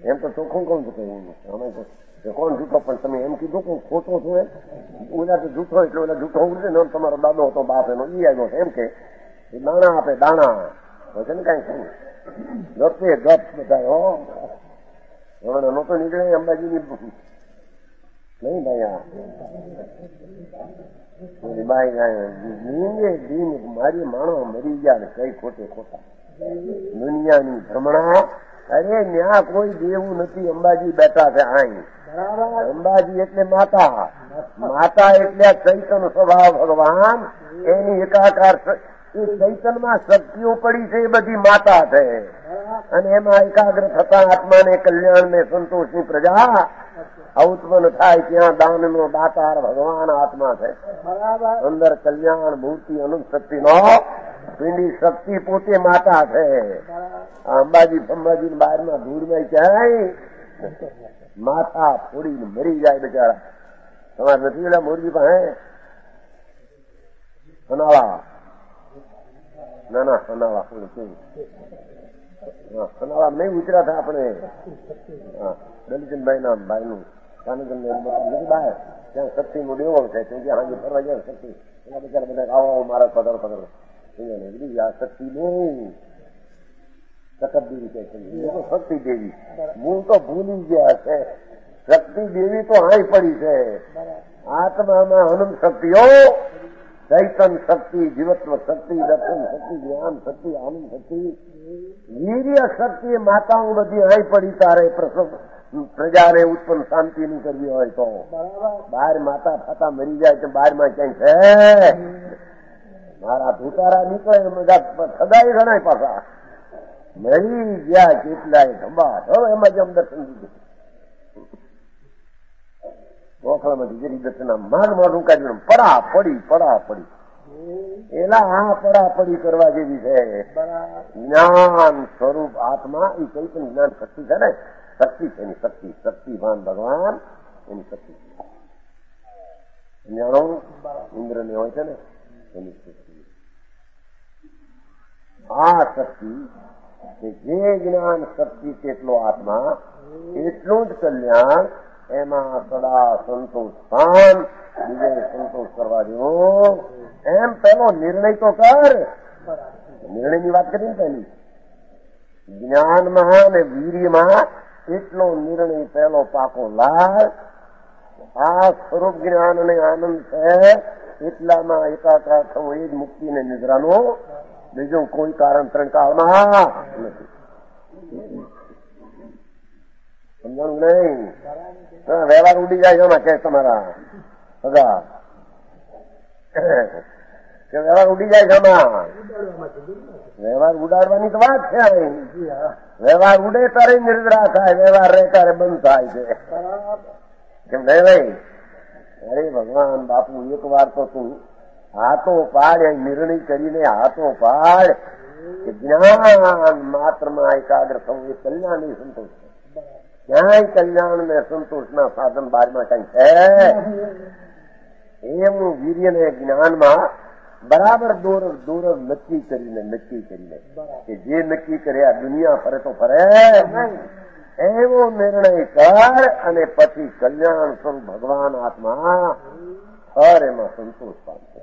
એમ તો ચોખ્ખું કોણ છું અમે તો કોણ જૂઠો, પણ તમે એમ કીધું કે ખોટો છું એમ. ઓલા તો જૂઠો એટલે ઓલા જૂઠો ઉડે ને, તમારો દાદો હતો બાપ એનો ઈ આવ્યો છે એમ કે દાણા આપે દાણા છે ને કઈ શું ગપે ગપ બધા હો. હવે નહોતો નીકળે અંબાજીની નહીં ભાઈ દીને મારી માણો મરી ગયા કઈ ખોટે ખોટા દુનિયાની ભ્રમણા. અરે ન્યા કોઈ દેવું નથી, અંબાજી બેઠા છે આઈ. અંબાજી એટલે માતા, માતા એટલે ચૈતન સ્વભાવ ભગવાન, એની એકાકાર એ ચૈતનમાં શક્તિઓ પડી છે, એ બધી માતા છે. અને એમાં એકાગ્ર થતા આત્માને કલ્યાણ ને સંતોષની પ્રજા ઉત્પન્ન થાય. ત્યાં દાનનો દાતાર ભગવાન આત્મા છે. અંદર કલ્યાણ મૂર્તિ અનંત શક્તિ નો પિંડી શક્તિ પોતે માતા છે. અંબાજી ફંબાજી બહારમાં ધૂળમાં ક્યાંય માથા ફોડીને મરી જાય બિચારા. તમારે નથી પેલા મોરબી પાસે સનાળા ના ના સનાળા સનાળા નહીં ઉતર્યા હતા આપણે દલિતભાઈ ના ભાઈ નું નથી બહાર ત્યાં શક્તિ નું દેવળ છે. હાજી ફરવા જાય શક્તિ એના બિચારા બધા આવો મારા પધારો પધારો આ શક્તિ નહીં શક્તિ દેવી મૂળ તો ભૂલી ગયા છે. શક્તિ દેવી તો હાઈ પડી છે. આત્મામાં અનંત શક્તિઓ, ચૈતન શક્તિ, જીવત્વ શક્તિ, દર્શન શક્તિ, જ્ઞાન શક્તિ, આનંદ શક્તિ, વીર્ય શક્તિ માતાઓ બધી હાઈ પડી. તારે પ્રજાને ઉત્પન્ન શાંતિ ની કરવી હોય તો બહાર માતા ફાતા મરી જાય તો બહારમાં ક્યાંય છે. મારા ધુતારા નીકળે બધા સદાય ગણાય પાછા મરી ગયા કેટલાય ખંભા. હવે એમાં જેમ દર્શન દીધું ગોખલામાંથી જરી દર્શન માગ માગું કાઢ્યું પડા પડી એલા આ પડાપડી કરવા જેવી છે. જ્ઞાન સ્વરૂપ આત્મા એ કઈ પણ જ્ઞાન શક્તિ છે ને, શક્તિ છે એની શક્તિ, શક્તિવાન ભગવાન એની શક્તિ. જ્ઞાનો ઇન્દ્ર ને હોય છે ને એની શક્તિ. આ શક્તિ જે જ્ઞાન શક્તિ તેટલો આત્મા એટલું જ કલ્યાણ. એમાં સદા સંતોષ સ્થાન, બીજે સંતોષ કરવા દો. એમ પેલો નિર્ણય તો કર. નિર્ણયની વાત કરી ને પહેલી જ્ઞાનમાં અને વીર્યમાં એટલો નિર્ણય પહેલો પાકો લાલ. આ સ્વરૂપ જ્ઞાન અને આનંદ છે એટલામાં એકાકાર થવું એ જ મુક્તિ ને નિદ્રાનો. બીજું કોઈ કારણ ત્રણકાવના નથી. સમજાણું નહીં? વ્યવહાર ઉડી જાય એમાં કે તમારા સગા કે વ્યવહાર ઉડી જાય એમાં. વ્યવહાર ઉડાડવાની તો વાત છે. વ્યવહાર ઉડે તારે નિર્દ્રા થાય, વ્યવહાર રહે ત્યારે બંધ થાય છે. કેમ નહીં ભાઈ? અરે ભગવાન બાપુ એક વાર તો તું હાથો પાડ, નિર્ણય કરીને હાથો પાડ કે જ્ઞાન માત્રમાં એકાગ્ર થવું એ કલ્યાણ ની સંતોષ છે. ક્યાંય કલ્યાણ ને સંતોષના સાધન બહારમાં કઈ છે એવું વીર્ય ને જ્ઞાનમાં બરાબર દોર નક્કી કરીને કે જે નક્કી કરે આ દુનિયા ફરે તો ફરે એવો નિર્ણય કર. અને પછી કલ્યાણ સ્વરૂપ ભગવાન આત્મા હર એમાં સંતોષ પામશે.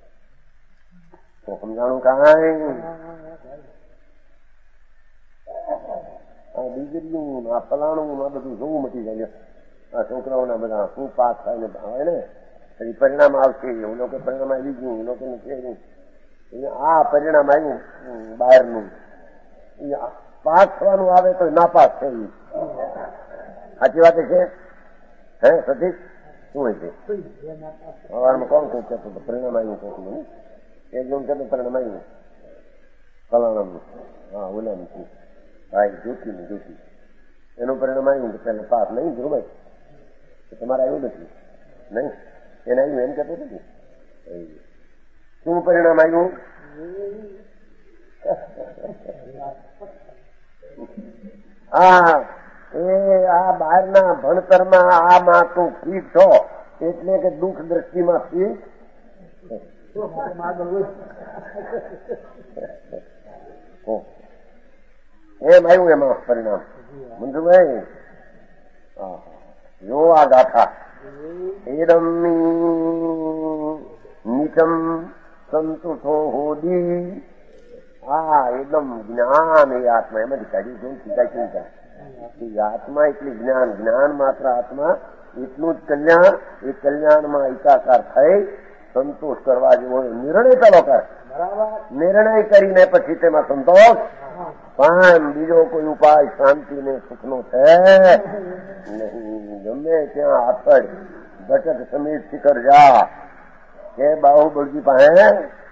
તો સમજાણું કાંઈ? ડિગ્રીનું આ ફલાણું આ બધું જોવું મટી જાય. આ છોકરાઓના બધા શું પાસ થાય ને હોય ને પછી પરિણામ આવશે. એવું લોકો પરિણામ આવી ગયું, એ લોકો નથી. આ પરિણામ આવ્યું બહારનું, પાસ થવાનું આવે તો નાપાસ થઈ. સાચી વાત છે? હે સતીશ શું હોય છે? સવારમાં કોણ કઈ કહેતો પરિણામ આવ્યું કહું એક જણ કહેતો પરિણામ આવ્યું ફલાણાનું, હા ઓલાનું શું ભાઈ જ્યોતિ એનું પરિણામ આવ્યું પેલા પાસ નહીં ધ્રુવાય તમારે આવ્યું નથી નહીં એને આવ્યું એમ કહેતો નથી. શું પરિણામ આવ્યું? હા એ આ બહારના ભણતરમાં આમાં તું ફીટ છો એટલે કે દુઃખ દ્રષ્ટિમાં ફીટ એમ આવ્યું એમાં પરિણામ. મંજુભાઈ જો આ ગાથા એદમ નીચમ સંતુષો હોદી એકદમ જ્ઞાન એ આત્મા એમાંથી કાઢી જોઉં ટીકા કેવી થાય આત્મા એટલી જ્ઞાન જ્ઞાન માત્ર આત્મા એટલું જ કલ્યાણ એ કલ્યાણમાં એકાકાર થઈ સંતોષ કરવા જેવો નિર્ણય પેલો કરે નિર્ણય કરીને પછી તેમાં સંતોષ પણ બીજો કોઈ ઉપાય શાંતિ ને સુખનો છે નહીં. ગમે ત્યાં આપડ બચત સમીર શિખર જા કે બાહુબળજી પાસે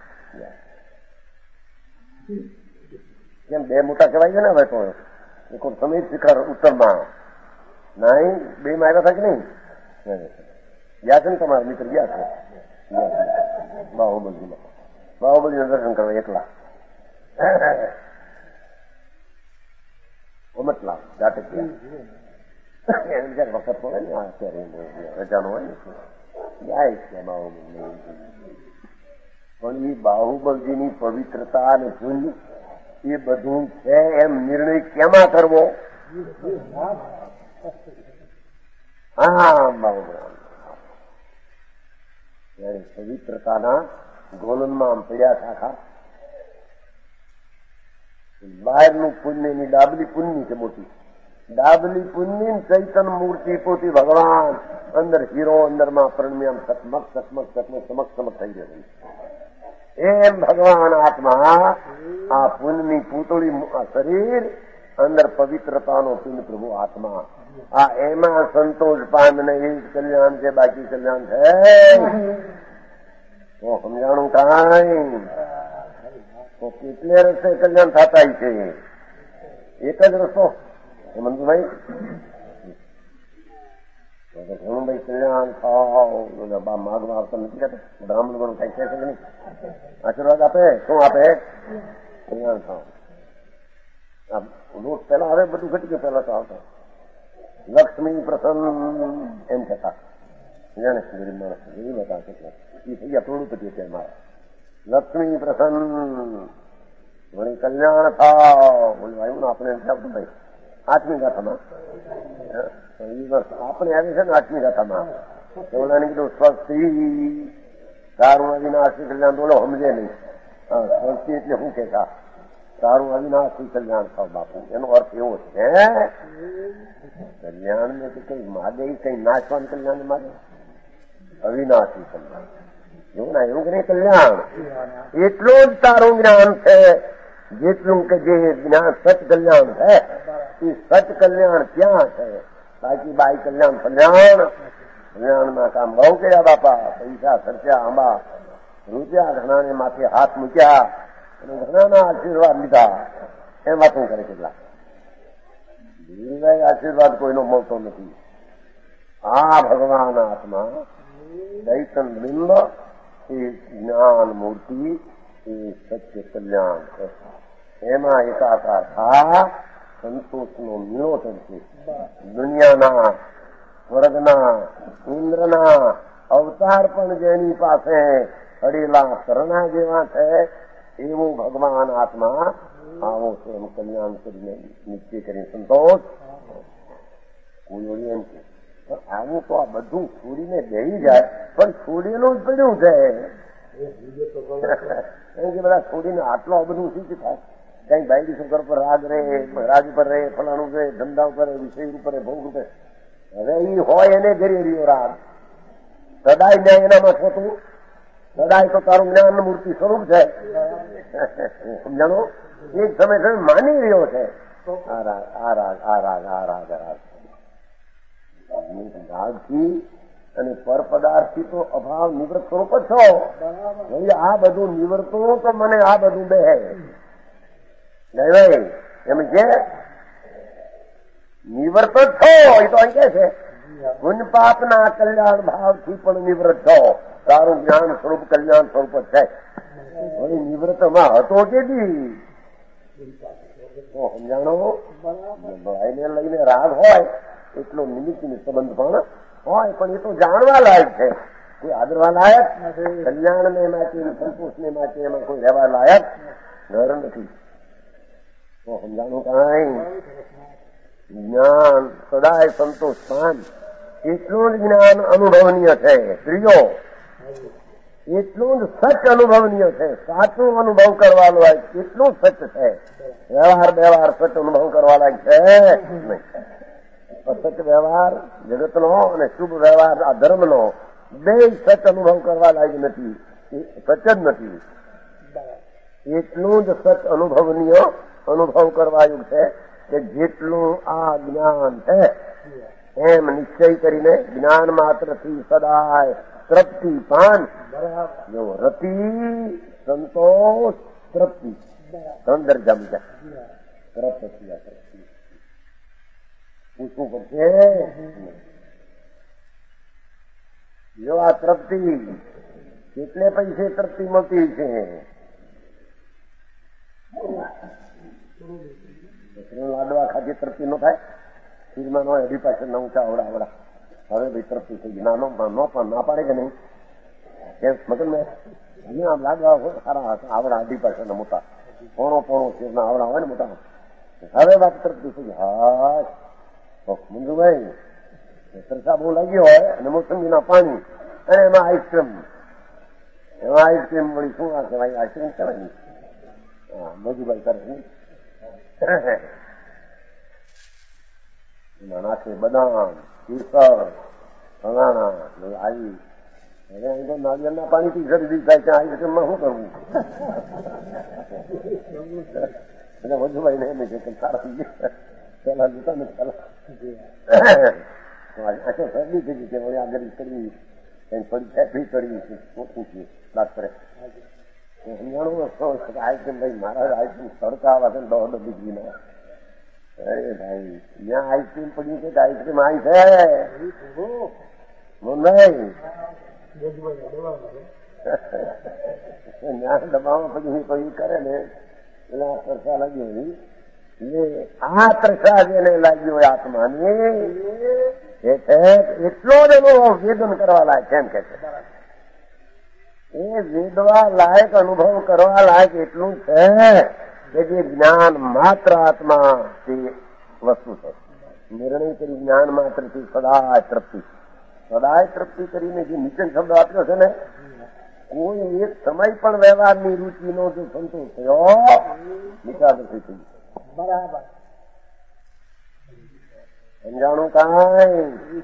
કેમ બે મોટા કહેવાય છે ને હવે તો એક સમીર શિખર ઉત્તરમાં નહીં બે માં આવ્યા હતા કે નહીં ગયા છે ને તમારા મિત્ર ગયા છે બાહુબળજીમાં બાહુબળજીના દર્શન કરવા એકલા મતલબ જાટકિયા જયારે વખત પડે ને અત્યારે રજાનો હોય ને જાય છે બાહુબલી પણ એ બાહુબલજીની પવિત્રતા અને જૂની એ બધું છે એમ નિર્ણય કેમાં કરવો? હા બાહુબલી પવિત્રતાના ગોલનમાં આમ પડ્યા શાખા બહારનું પુણ્યની ડાબલી પુણ્ય છે મોટી ડાબલી પુણ્ય ચૈતન મૂર્તિ પોતી ભગવાન અંદર હીરો અંદરમાં પરણ્યામ સકમક સકમક સકમક સમક સમક થઈ રહ્યું એમ ભગવાન આત્મા આ પુણ્યની પૂતળી શરીર અંદર પવિત્રતાનો પિંડ પ્રભુ આત્મા આ એમાં સંતોષ પામને એ જ કલ્યાણ છે બાકી કલ્યાણ છે તો સમજાણું કાંઈ તો કેટલે રસ્તે કલ્યાણ થતા છે એક જ રસ્તો મંજુભાઈ ઘણું ભાઈ કલ્યાણ થાવ માગવા આવતા નથી કહેતા બ્રાહ્મણ ગણું થાય છે કે નહીં આશીર્વાદ આપે શું આપે કલ્યાણ થાવ રોજ પેલા હવે બધું ઘટી ગયું પેલા તો આવતા લક્ષ્મી પ્રસન્ન એમ કહેતા જાણે ગરીબ માણસ ગરીબ હતા એ થઈ ગયા પ્રવૃત્તિ અત્યારે મારા લક્ષ્મી પ્રસન્ન વળી કલ્યાણ થાવ બોલું આવ્યું ને આપણે એમ આવતું ભાઈ આઠમી ગાથામાં આપણે આવી છે ને આઠમી ગાથામાં ઓલાને કીધું સ્વસ્તી તારું અવિનાશી કલ્યાણ બોલો સમજે નહીં સ્વસ્તી એટલે શું કહેતા તારું અવિનાશી કલ્યાણ થાવ બાપુ એનો અર્થ એવો છે કલ્યાણ ને કઈ માગે કઈ નાશવાનું કલ્યાણ માગે અવિનાશી કલ્યાણ એવું ના એવું કે નહીં કલ્યાણ એટલું જ તારું જ્ઞાન છે જેટલું કે જે જ્ઞાન સચ કલ્યાણ છે એ સચ કલ્યાણ ક્યાં છે બાકી બાઈ કલ્યાણ કલ્યાણમાં કામ બહુ કર્યા બાપા પૈસા ખર્ચ્યા આંબા રૂપિયા ઘણાને માથે હાથ મૂક્યા અને ઘણાના આશીર્વાદ લીધા એમ વાતું કરે કેટલા ધીરભાઈ આશીર્વાદ કોઈનો મળતો નથી આ ભગવાન આત્મા ચૈતન બિંબ એ જ્ઞાન મૂર્તિ એ સત્ય કલ્યાણ છે એમાં એકાકાર થા સંતોષનો નિરોધન છે દુનિયાના સ્વર્ગના ઇન્દ્રના અવતાર પણ જેની પાસે અડેલા શરણા જેવા છે એવું ભગવાન આત્મા આવો છે એમ કલ્યાણ કરીને નિશ્ચય કરીને સંતોષ કોઈ ઓળી એમ છે આવું તો આ બધું છોડીને બેસી જાય પણ છોડેલું જ પડ્યું છે એમ કે બધા છોડીને આટલો બધું શીખ થાય કઈ બાયડી છોકર પર રાગ ઉપર રહે ફલાણું રહે ધંધા ઉપર વિષય ઉપર ભોગ રૂપે હવે એ હોય એને ઘરે રહ્યો રાગ સદાય ન્યાય એનામાં થતું સદાય તો તારું જ્ઞાન મૂર્તિ સ્વરૂપ છે સમજાણો એક સમય માની રહ્યો છે આ રાગ આ રાગ આ રાગ આ રાગ આ રાગ રાગથી અને પર પદાર્થથી તો અભાવ નિવૃત્ત સ્વરૂપ જ છો આ બધું નિવૃત્તું તો મને આ બધું બે નહીં એમ છે નિવૃત્ત જ છો એ તો અહીં કે છે પુણ્ય પાપના કલ્યાણ ભાવથી પણ નિવૃત્ત છો તારું જ્ઞાન સ્વરૂપ કલ્યાણ સ્વરૂપ જ છે વળી નિવૃત્તમાં હતો કેદી સમજાણો ભાઈને લઈને રાગ હોય એટલો નિમિત્ત સંબંધ પણ હોય પણ એ તો જાણવા લાયક છે કોઈ આદરવા લાયક કલ્યાણ ને માટે સંતોષ ને માટે એમાં કોઈ રહેવા લાયક ઘર નથી તો સમજાણું કઈ જ્ઞાન સદાય સંતોષ પાન એટલું જ જ્ઞાન અનુભવનીય છે. ત્રીજો એટલું જ સચ અનુભવનીય છે. સાચું અનુભવ કરવા લાયક એટલું સચ છે. વ્યવહાર સચ અનુભવ કરવા લાયક છે નહીં. સચ વ્યવહાર જગતનો અને શુભ વ્યવહાર આ ધર્મનો બે સચ અનુભવ કરવા લાયક નથી. સચ જ નથી. એટલું જ સચ અનુભવનીય અનુભવ કરવાયું છે કે જેટલું આ જ્ઞાન છે એમ નિશ્ચય કરીને જ્ઞાન માત્રથી સદાય તૃપ્તિ પાન. જો રતિ સંતોષ તૃપ્તિ ત્રણ દરજા બીજા. તૃપ્તિ પૂછવું પડશે. જો આ તૃપ્તિ કેટલે પૈસે તૃપ્તિ મળતી છે? લાડવા ખાધી તૃપ્તિ ન થાય. શીરમાં નો અઢી પાછળ ઊંચા આવડા હવે ભાઈ તૃપ્તિ થઈ ગઈ. નાનો પણ ના પાડે કે નહીં? મગન મેં આમ લાડવા સારા આવડા અઢી પાછળ મોટા પોણો શીરના આવડા હોય ને મોટા. હવે વાત તૃપ્તિ થઈ ગઈ. હા મંજુભાઈ તરસા બહુ લાગ્યો હોય અને મોસંબીના પાણી અને એમાં આઈસ્ક્રીમ વળી શું આ કહેવાય? આઈસ્ક્રીમ કહેવાય ને. હા મજુભાઈ કરે ને એમાં નાખે બદામ કેસર ફલાણા આવી. હવે અહીં તો નાળિયેરના પાણીથી ખરીદી થાય છે. આઈસ્ક્રીમમાં શું કરવું? એટલે મજુભાઈ ને એમ છે કે સારા પેલા જોતા ને આખો શરદી થઈ ગઈ છે. વળી આગળ કરવી કઈ પડી ફેફડી ચડી પૂછીએ ડાક્ટરે સમજાણું આઈસ્ક્રીમ ભાઈ મારા આઈસ્ક્રીમ તડકા આવા છે 10 ડિગ્રી ના. અરે ભાઈ ત્યાં આઈસ્ક્રીમ પડી છે કે આઈસ્ક્રીમ આવી છે મોહનભાઈ ત્યાં દબાવમાં પછી કોઈ કરે ને એટલે આ તરસા લાગી હોય. આ તરસા જેને લાગી હોય આત્માની એટલો જ એનો વેદન કરવા લાયક છે એમ કે છે. એ વેદવા લાયક અનુભવ કરવા લાયક એટલું છે કે જે જ્ઞાન માત્ર આત્મા તે વસ્તુ છે. નિર્ણય કરી જ્ઞાન માત્ર થી સદાય તૃપ્તિ કરીને જે નીચે શબ્દ આપ્યો છે ને, કોઈ એક સમય પણ વ્યવહારની રૂચિનો જો સંતોષ થયો નિકાદશી થઈ. બરાબર સમજાણું? કાંઈ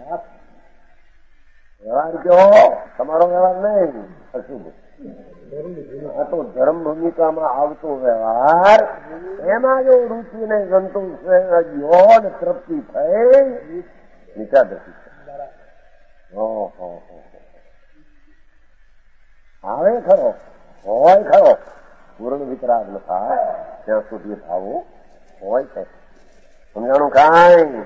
વ્યવહાર કયો તમારો વ્યવહાર નહીં, અશુભ. આ તો ધર્મ ભૂમિકામાં આવતો વ્યવહાર, એમાં જો રૂચિ ને સંતોષ યો ને તૃપ્તિ થઈ નિકાદશી આવે ખરો હોય ખરો. પૂર્ણ વિતરાગ ન થાય ત્યાં સુધી ભાવો હોય છે. સમજાણું? કાંઈ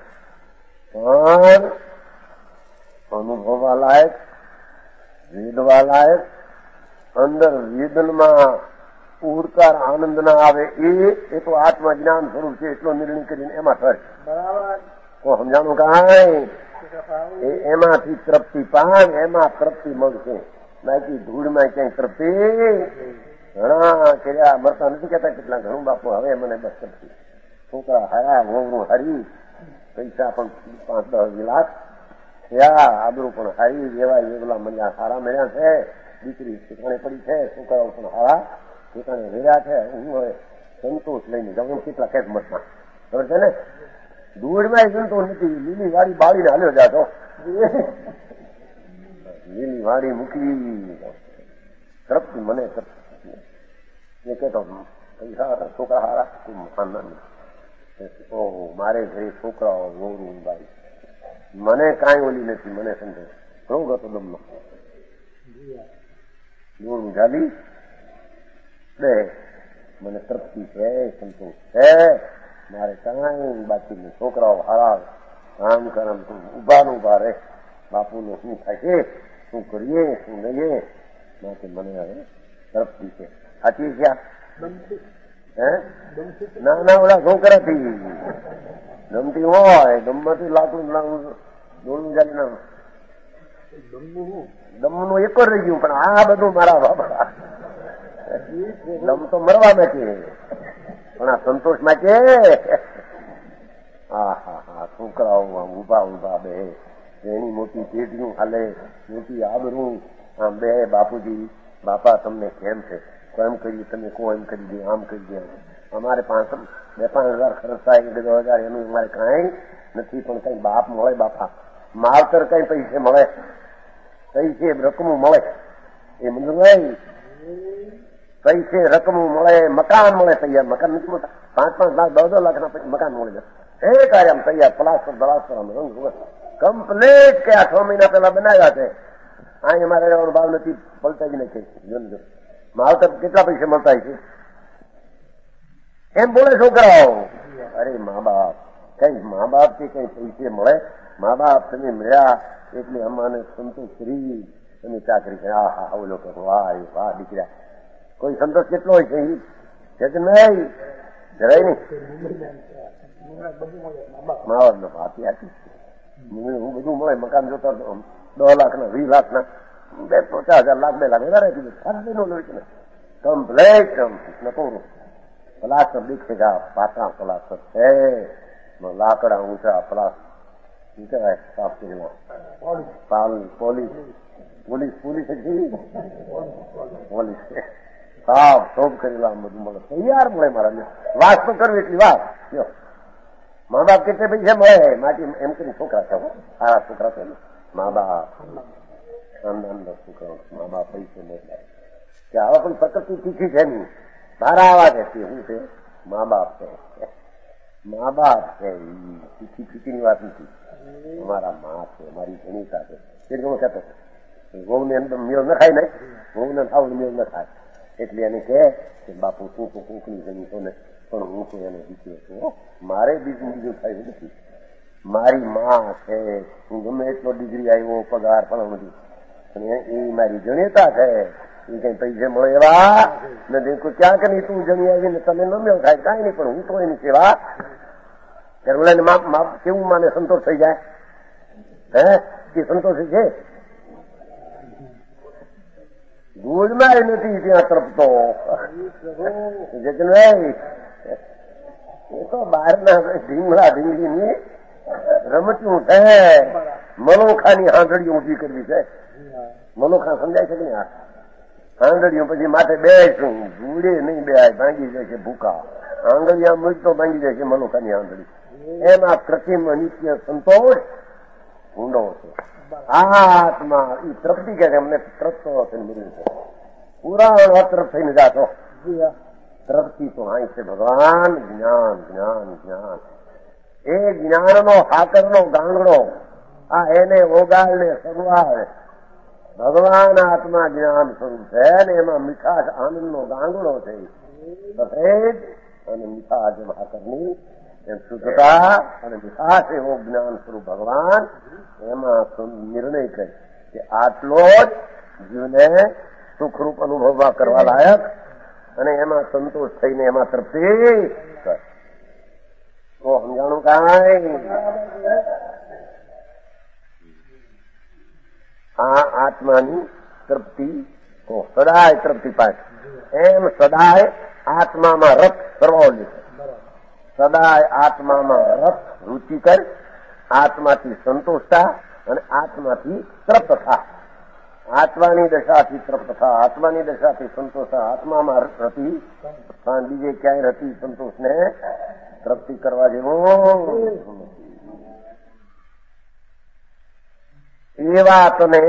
પણ અનુભવવા લાયક, વેદવા લાયક, અંદર વેદનમાં ઉડકાર આનંદ ના આવે એ તો આત્મા જ્ઞાન સ્વરૂપ છે એટલો નિર્ણય કરીને એમાં થાય. બરાબર. તો સમજાણું? કાંઈ એમાંથી તૃપ્તિ પાન, એમાં તૃપ્તિ મળશે. બાકી ધૂળમાં ક્યાંય તૃપ્તિ ઘણા કર્યા મરતા નથી કહેતા કેટલા ઘણું બાપુ હવે મને બસ તૃપ્તિ. છોકરા હરા વહુનું હરી, પૈસા પણ 5-10 લાખ થયા, આબરૂ પણ હારી, એવા એવલા મજા સારા મળ્યા છે, દીકરી ઠેકાણે પડી છે, છોકરાઓ પણ હારા ઠેકાણે રહ્યા છે. હું હવે સંતોષ લઈને જાઉં. કેટલા ખેત મતમાં ખબર છે ને, ધૂળમાં સંતોષ નથી. લીલી વાડી બાળીને હાલ્યો જાતો, લીલી વાડી મૂકી તૃપ્તિ મને તૃપ્તિ એ કહેતો પૈસા છોકરા હારા આનંદ. મારે ઘરે છોકરાઓ વહુનું બાઈ, મને કાંઈ ઓલી નથી, મને સંતોષ. ઘણું ગતો દમનો દોડું જાલી બે, મને તૃપ્તિ છે, સંતોષ છે. મારે કાંઈ બાકી નહીં. છોકરાઓ હારા કામ કરમ ઉભા રહે. બાપુને શું થાય છે, શું કરીએ, શું લઈએ, માટે મને હવે તૃપ્તિ છે. સાચી છે? ના ના, ઓલા છોકરાથી ગમતી હોય, ગમમાંથી લાકડું દોડું જાલી ના દમનું એક જ રહી ગયું. પણ આ બધું મારા બાબા દમ તો મરવા માટે, પણ આ સંતોષ માટે હા છોકરાઓ ઊભા ઊભા બે એની મોટી પેઢીનું હાલે, મોટી આબરૂ બે બાપુજી બાપા તમને કેમ છે, એમ કરીએ તમે કહો એમ કરી દે, આમ કરી દે. અમારે 2-5 હજાર ખર્ચ થાય, 1-2 હજાર એનું અમારે કઈ નથી, પણ કઈ બાપ મળે બાપા, માવતર કઈ પૈસે મળે, પૈસે રકમું મળે, એ મંજૂર પૈસે રકમું મળે, મકાન મળે તૈયાર, મકાન નથી મળતા, 5-5 લાખ 10-10 લાખના મકાન મળે છે એ કાર્ય તૈયાર, પ્લાસ્ટર કમ્પ્લીટ કે 6 મહિના પહેલા બનાવ્યા છે. અહીં અમારે રહેવાનો ભાવ નથી, પલટાઈ નાખે માવતર કેટલા પૈસે મળતા છે એમ બોલે છોકરાઓ. અરે મા બાપ થી કઈ પૈસે મળે, મા બાપ તમે મળ્યા એટલે અમાને સંતોષ કરી, તમે ચાકરી કરી. હા ઓલો કે વાહ દીકરા, કોઈ સંતોષ કેટલો હોય છે કે નહીં, જરાય નહીં. મા બાપ નો હાથી આપી હું બધું મળે, મકાન જોતા 10 લાખના 20 લાખના 50,000 લાખ 2 લાખ વધારે કમ્પ્લેટ નકોરું પ્લાસ્ટર દેખેગા, પાટા પ્લાસ્ટર છે, લાકડા ઊંચા પ્લાસ્ટર શું કહેવાય, સાફ કરેલા પોલીસ સાફ સોપ કરેલા બધું મળે, તૈયાર મળે. મારા વાત તો કરવી એટલી વાત. મા બાપ કેટલે પૈસા મળે માટી એમ કરી છોકરા છો, સારા છોકરા છો, મા બાપ અંદર છોકરા, મા બાપ પૈસે મળે કે આવા પણ પ્રકૃતિ તીખી છે નહીં, સારા આવા છે શું છે, મા બાપ છે, મા બાપ છે, તીખી વાત નથી. અમારા મા છે, અમારી જણીતા છે, એ હું કહેતો વહુને અંદર મેળ ન ખાય ને, વહુને ખાવું મેળ ન ખાય, એટલે એને કહે કે બાપુ શું તો કોકની જમી છો ને, પણ હું તો એને દીકરો છું, મારે બીજું થયું નથી. મારી માં છે, હું ગમે એટલો ડિગ્રી આવ્યો, પગાર પણ નથી, અને એ મારી જણેતા છે, એ કઈ પૈસે મળે એવા નથી. ક્યાંક નહીં તું જણી આવી ને તમે ન મેળ થાય કાંઈ નહીં, પણ હું તો એની સેવા કરું. કેવું માને સંતોષ થઈ જાય હે, એ સંતોષી છે. ગુડમાં નથી ત્યાં તરફતો જતનભાઈ, એ તો બહારના ઢીંગલા ઢીંગલીની રમતું છે. મનોખાની આંધળીઓ ઊભી કરવી છે. મનોખા સમજાય છે કે નહીં? આંધળીઓ પછી માથે બેસું, ગુડે નહીં બે ભાંગી જાય છે ભૂકા, આંગળીયા મૂજ તો ભાંગી જાય છે મનોખાની આંધળી. એમાં કૃત્રિમ અનિત્ય સંતોષ ઊંડો છે. આત્મા એ તૃપ્તિ કે અમને તૃપ્તો મળ્યું છે. પુરાણ અતૃપ્ત થઈને જાતો તૃપ્તિ તો અહીં છે ભગવાન. જ્ઞાન જ્ઞાન જ્ઞાન, એ જ્ઞાનનો હાકરનો ગાંગડો, આ એને ઓગાળને સરવાળ ભગવાન આત્મા જ્ઞાન સ્વરૂપ છે ને એમાં મીઠાશ આનંદનો ગાંગડો છે. સફેદ અને મીઠાશ હાકરની શુદ્ધતા અને વિકાસ એવો જ્ઞાન સ્વરૂપ ભગવાન, એમાં નિર્ણય કરે કે આટલો જ જીવને સુખરૂપ અનુભવવા કરવા લાયક, અને એમાં સંતોષ થઈને એમાં તૃપ્તિ કરે. તો સમજાણું કાંઈ? આ આત્માની તૃપ્તિ તો સદાય તૃપ્તિ પાછ, એમ સદાય આત્મામાં રસ સરવાવલી છે. સદાય આત્મામાં રસ રુચિ કર, આત્માથી સંતોષતા અને આત્માથી તૃપ્ત થા. આત્માની દશાથી તૃપ્ત થા, આત્માની દશાથી સંતોષતા, આત્મામાં રતી, બીજે ક્યાંય રતી સંતોષને તૃપ્તિ કરવા જેવો. એ વાતને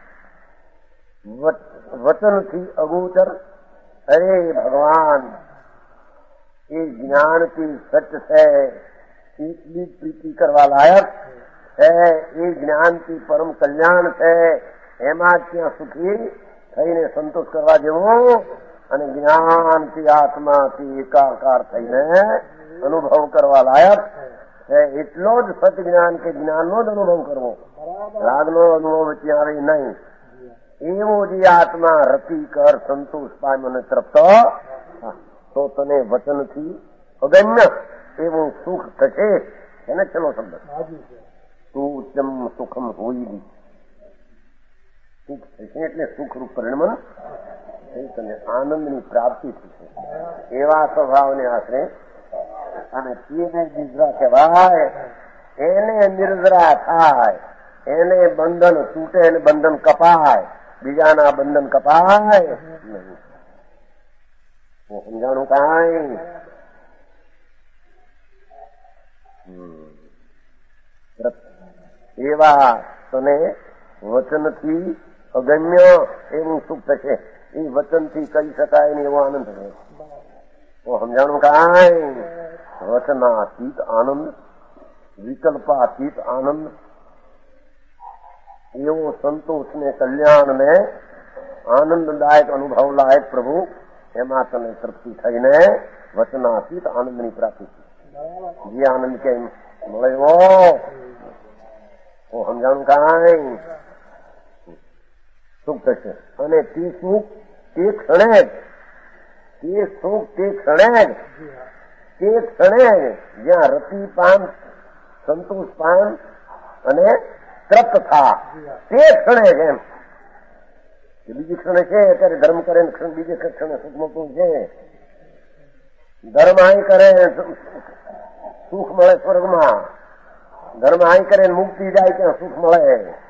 વચનથી અગોચર, અરે ભગવાન એ જ્ઞાનથી સચ છે, એટલી પ્રીતિ કરવા લાયક છે, એ જ્ઞાનથી પરમ કલ્યાણ છે, એમાં જ ત્યાં સુખી થઈને સંતોષ કરવા જેવું, અને જ્ઞાનથી આત્માથી એકાકાર થઈને અનુભવ કરવા લાયક છે. એટલો જ સત જ્ઞાન કે જ્ઞાનનો જ અનુભવ કરવો, રાગનો અનુભવ ત્યાં આવે નહીં. એવો જે આત્મા રતિ કર, સંતોષ પામ અને તૃપ્ત, તો તને વચનથી અગમ્ય એવું સુખ થશે. એને ચલો શબ્દ તું સુખમ હોય, સુખ થશે એટલે સુખરૂપ પરિણમન તને આનંદની પ્રાપ્તિ થશે. એવા સ્વભાવને આશરે અને તેને નિદ્રા કહેવાય. એને નિર્જરા થાય, એને બંધન તૂટે અને બંધન કપાય, બીજાના બંધન કપાય નહીં. સમજાણું કાંઈ? એવા તને વચનથી અગમ્ય એવું સુખ થશે. એ વચનથી કહી શકાય ને એવો આનંદ થશે. તો સમજાણું કાંઈ? વચનાતીત આનંદ, વિકલ્પાતીત આનંદ, એવો સંતોષ ને કલ્યાણ ને આનંદદાયક અનુભવ લાયક પ્રભુ, એમાં તને તૃપ્તિ થઈને વચનાતીત આનંદની પ્રાપ્તિ. જે આનંદ કેમ મળ્યો તો સમજાણું કાંઈ? સુખ થશે. અને તે સુખ તે ક્ષણે જ્યાં રતિ પાન, સંતોષ પાન અને તૃપ્ત થા, તે ક્ષણે એમ. બીજી ક્ષણે છે અત્યારે ધર્મ કરે ને બીજે ક્ષણે સુખ મળતું છે. ધર્મ અહીં કરે સુખ મળે સ્વર્ગમાં, ધર્મ અહીં કરે મુક્તિ જાય ત્યાં સુખ મળે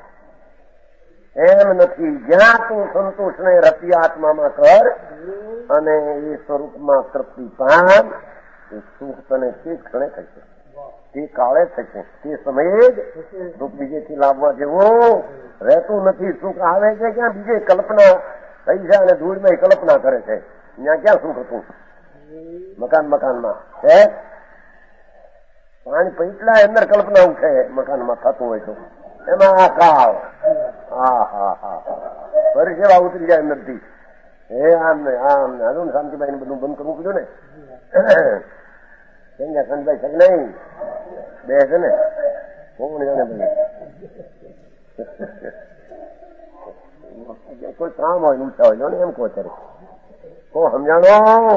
એમ નથી. જ્યાં તું સંતોષને રતિ આત્મામાં કર અને એ સ્વરૂપમાં તૃપ્તિ પામ, એ સુખ તને તે ક્ષણે થશે, તે કાળે થશે, તે સમયે જ. સુખ બીજેથી લાવવા જેવું રહેતું નથી. સુખ આવે છે ક્યાં? બીજે કલ્પના થઈ છે અને ધૂળમાં કલ્પના કરે છે. ત્યાં ક્યાં સુખ હતું? મકાનમાં છે પાણી પૈટલા અંદર કલ્પના ઉઠે મકાનમાં થતું હોય તો એમાં આ કાળ ફરી સેવા ઉતરી જાય અંદરથી. હે આમ ને હજુ શાંતિભાઈ ને બધું બંધ કરવું પડ્યું ને. સમજ્યા શાંતિભાઈ? છે નહીં બે છે ને? કોણ જાણે ભાઈ કોઈ કામ હોય ઊંચા હોય ને એમ કહો ત્યારે તો સમજાણો.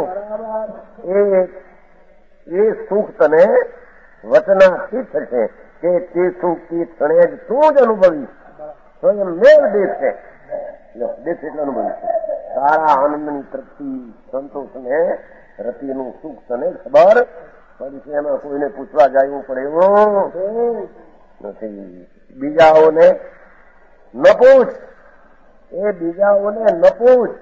એ સુખ તને વચનાતીત થશે કે તે સુખ તે ક્ષણે જ તું જ અનુભવીશ. સ્વયં મેળ દેશ છે, દેશ એટલે અનુભવીશ. તારા આનંદની તૃપ્તિ, સંતોષને રતિનું સુખ તને ખબર પછી એમાં કોઈને પૂછવા જવું પડે એવું નથી. બીજાઓને ન પૂછ, એ બીજાઓને ન પૂછ.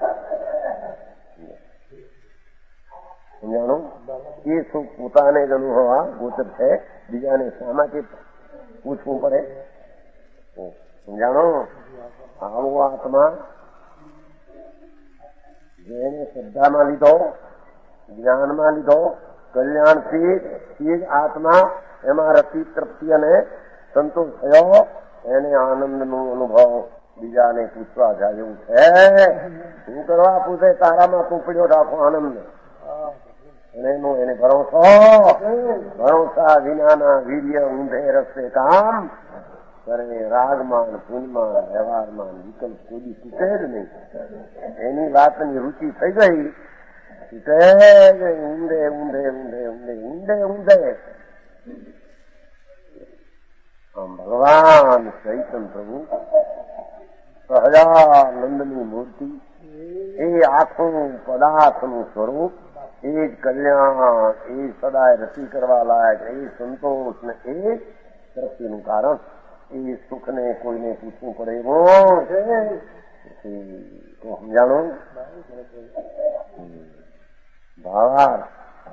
સમજાણું? એ સુખ પોતાને જ અનુભવવા ગોચર છે, બીજાને શામાંથી પૂછવું પડે? સમજાણો? આવો આત્મા જેને શ્રદ્ધામાં લીધો, જ્ઞાનમાં લીધો, કલ્યાણથી એ જ આત્મા એમાં રતિ તૃપ્તિ અને સંતોષ થયો, એને આનંદનો અનુભવ બીજાને પૂછવા જાય એવું છે. શું કરવા પૂછે? તારામાં તું પડ્યો રાખો આનંદ. એને ભરોસા વિનાના વીર્ય ઊંધે રસ્તે કામ કરે. રાગમાન, પુનમાન, વ્યવહારમાન વિકલ્પ કોઈ તૂટે જ નહીં. એની વાતની રુચિ થઈ ગઈ, તૂટે જ ઊંધે ઊંધે ઊંધે ઊંધે ઊંધે ઊંધે. આમ ભગવાન ચૈતન્ય પ્રભુ સહજાનંદની મૂર્તિ, એ આખું પદાર્થનું સ્વરૂપ, એ જ કલ્યાણ, એ સદાય રસી કરવા લાયક, એ સંતોષ ને એ તૃપ્તિનું કારણ. એ સુખને કોઈને પૂછવું પડે એવું તો સમજાણું? ભાવાર્થ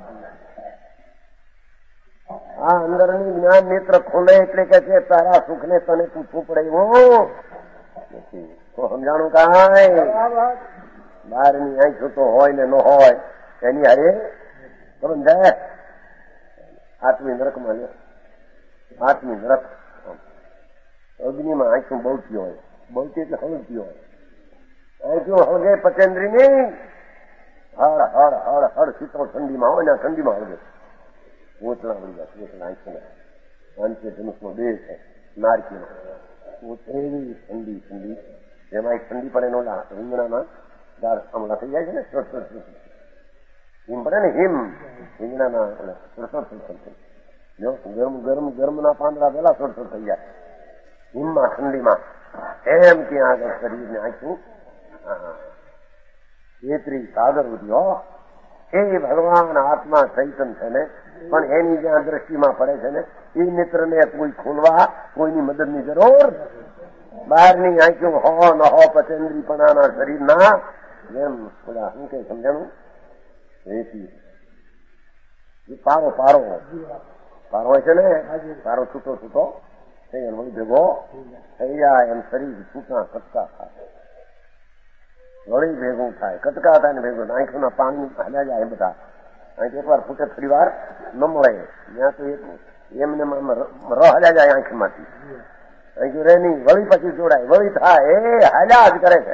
આ અંદરની જ્ઞાન નેત્ર ખોલે એટલે કે છે તારા સુખને તને પૂછવું પડે એવું નથી. તો સમજાણું કાંઈ? બહારની આંખો તો હોય ને ન હોય એની હારે સમજાય. આત્મી નરકમાં લે, આત્મી નરક. અગ્નિમાં આંખું બળતી હોય, બળતી એટલે હળગતી હોય. આંખું હળગે પચેન્દ્રી ની હળ હળ હળ હળ શીતળ ઠંડીમાં હોય ને ઠંડીમાં હળગે. ઓચલા વળી જાય, ઓચલા આંખના અંતે ધનુષનો દેહ છે નારકીનો. એવી ઠંડી ઠંડી જેમાં એક ઠંડી પડે નો રીંગણામાં દાળ હમણાં થઈ જાય છે ને, હિમ પડે ને, હિમ રીંગણાના સડસડ જો ગરમ ગરમ ગરમના પાંદડા પેલા સડસડ થઈ જાય હિમમાં ઠંડીમાં. એમ ત્યાં આગળ શરીરને આંખું છેતરી સાગર ઉઠ્યો એ ભગવાન આત્મા ચૈતન છે ને, પણ એની જ્યાં દ્રષ્ટિમાં પડે છે ને એ નેત્રને કોઈ ખોલવા કોઈની મદદની જરૂર. બહારની આંખ્યું હો ન હો પચેન્દ્રીપણાના શરીરના જેમ બધા શું કે સમજાણું રેતી પારો પારો પારો હોય છે ને, પારો છૂટો છૂટો થઈ વળી ભેગો થઈ જાય એમ શરીર છૂટા કટકા થાય, વળી ભેગું થાય, કટકા થાય ને ભેગું આંખોના પાણી હાલ્યા જાય બધા. આંખ એકવાર ફૂટે થોડી વાર ન મળે ત્યાં તો એમને ર હાલ્યા જાય આંખમાંથી, આંખ રે નહીં, વળી પછી જોડાય, વળી થાય, એ હાલ્યા જ કરે છે.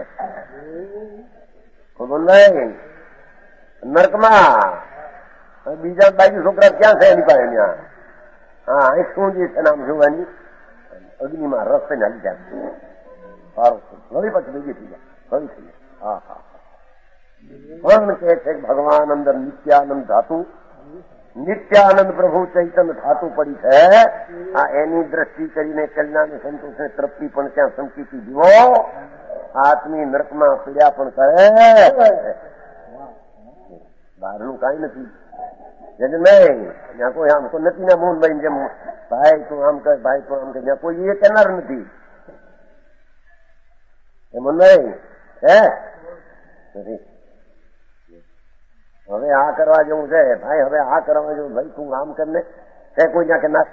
નહીં નર્કમાં બીજા બાજુ છોકરા ક્યાં છે એની પાસે ત્યાં. હા આંખ શું જે છે નામ જોવાની અગ્નિમાં રસ થઈને હાલી જાય સારું, વળી પછી બીજી થઈ જાય, વળી થઈ જાય. હા હા પણ કે છે ભગવાન અંદર નિત્યાનંદ ધાતુ, નિત્યાનંદ પ્રભુ ચૈતન્ય ધાતુ પડી છે. આ એની દ્રષ્ટિ કરીને કલ્યાણ સંતોષ ને તૃપ્તિ પણ ત્યાં સંકીતી જીવો આત્મી નરકમાં પીડ્યા પણ કરે. બહારનું કઈ નથી જેને નહીં, ત્યાં કોઈ આમ તો નથી ને મોહન ભાઈ જેમ ભાઈ તું આમ કર, ભાઈ તું આમ કર, ત્યાં કોઈ એ કહેનાર નથી એમ નહીં. હે હવે આ કરવા જેવું છે ભાઈ, હવે આ કરવા જેવું ભાઈ તું આમ કરને છે કોઈ ત્યાં કહેનાર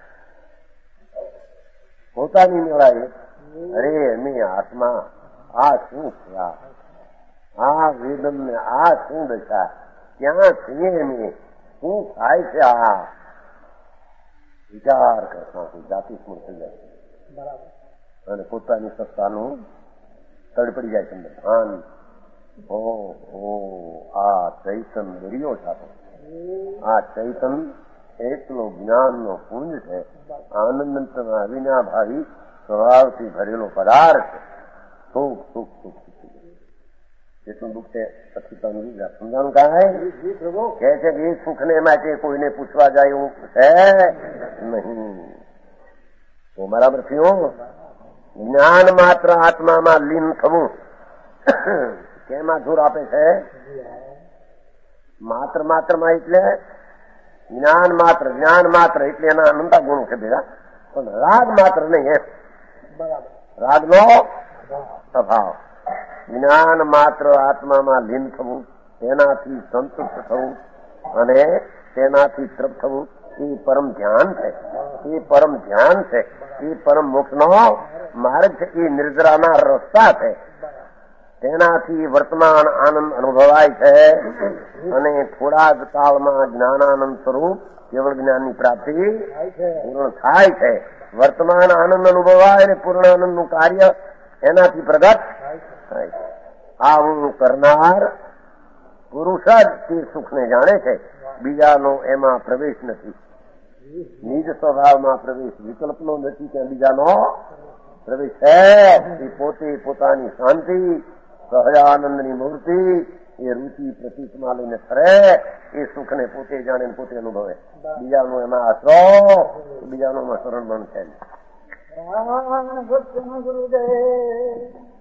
પોતાની મેળાય. અરે એમની આત્મા આ શું થયા, આ વેદન ને આ શું દશા, ક્યાં છીએ એમની, શું થાય છે, આ વિચાર કરતા જાતિ સ્મૃત થઈ જાય અને પોતાની સત્તાનું તડપડી જાય છે ભાન. આ ચૈતન દરિયો છાતો, આ ચૈતન એકલો જ્ઞાનનો પુંજ છે, આનંદના વિનાભાવી સ્વભાવથી ભરેલો પદાર્થ. સુખ સુખ સુખ જેટલું દુઃખ છે પછી સમજાણું કાંઈ કે છે કે એ સુખને માટે કોઈને પૂછવા જાય એવું છે નહીં. તો બરાબર થયું. જ્ઞાન માત્ર આત્મામાં લીન થવું કેમાં જોર આપે છે? માત્ર માત્રમાં એટલે જ્ઞાન માત્ર, જ્ઞાન માત્ર એટલે એના અનંતા ગુણો છે ભેગા, પણ રાગ માત્ર નહીં એમ. રાગનો સ્વભાવ. જ્ઞાન માત્ર આત્મામાં લીન થવું, તેનાથી સંતુષ્ટ થવું અને તેનાથી તૃપ્ત થવું એ પરમ ધ્યાન છે, એ પરમ ધ્યાન છે, એ પરમ મોક્ષનો માર્ગ છે, એ નિર્જરાના રસ્તા છે. તેનાથી વર્તમાન આનંદ અનુભવાય છે અને થોડા જ કાળમાં જ્ઞાનાનંદ સ્વરૂપ કેવળ જ્ઞાનની પ્રાપ્તિ પૂર્ણ થાય છે. વર્તમાન આનંદ અનુભવાય અને પૂર્ણ આનંદનું કાર્ય એનાથી પ્રગટ થાય છે. આવું કરનાર પુરુષ જ તે સુખને જાણે છે, બીજાનો એમાં પ્રવેશ નથી. નિજ સ્વભાવમાં પ્રવેશ વિકલ્પનો નથી, ત્યાં બીજાનો પ્રવેશ છે. એ પોતે પોતાની શાંતિ સહજાનંદની મૂર્તિ એ રૂચિ પ્રતીકમાં લઈને ફરે, એ સુખને પોતે જાણે પોતે અનુભવે. બીજાનું એમાં આશરો, બીજાનું એમાં શરણ પણ છે. ગુરુદેવ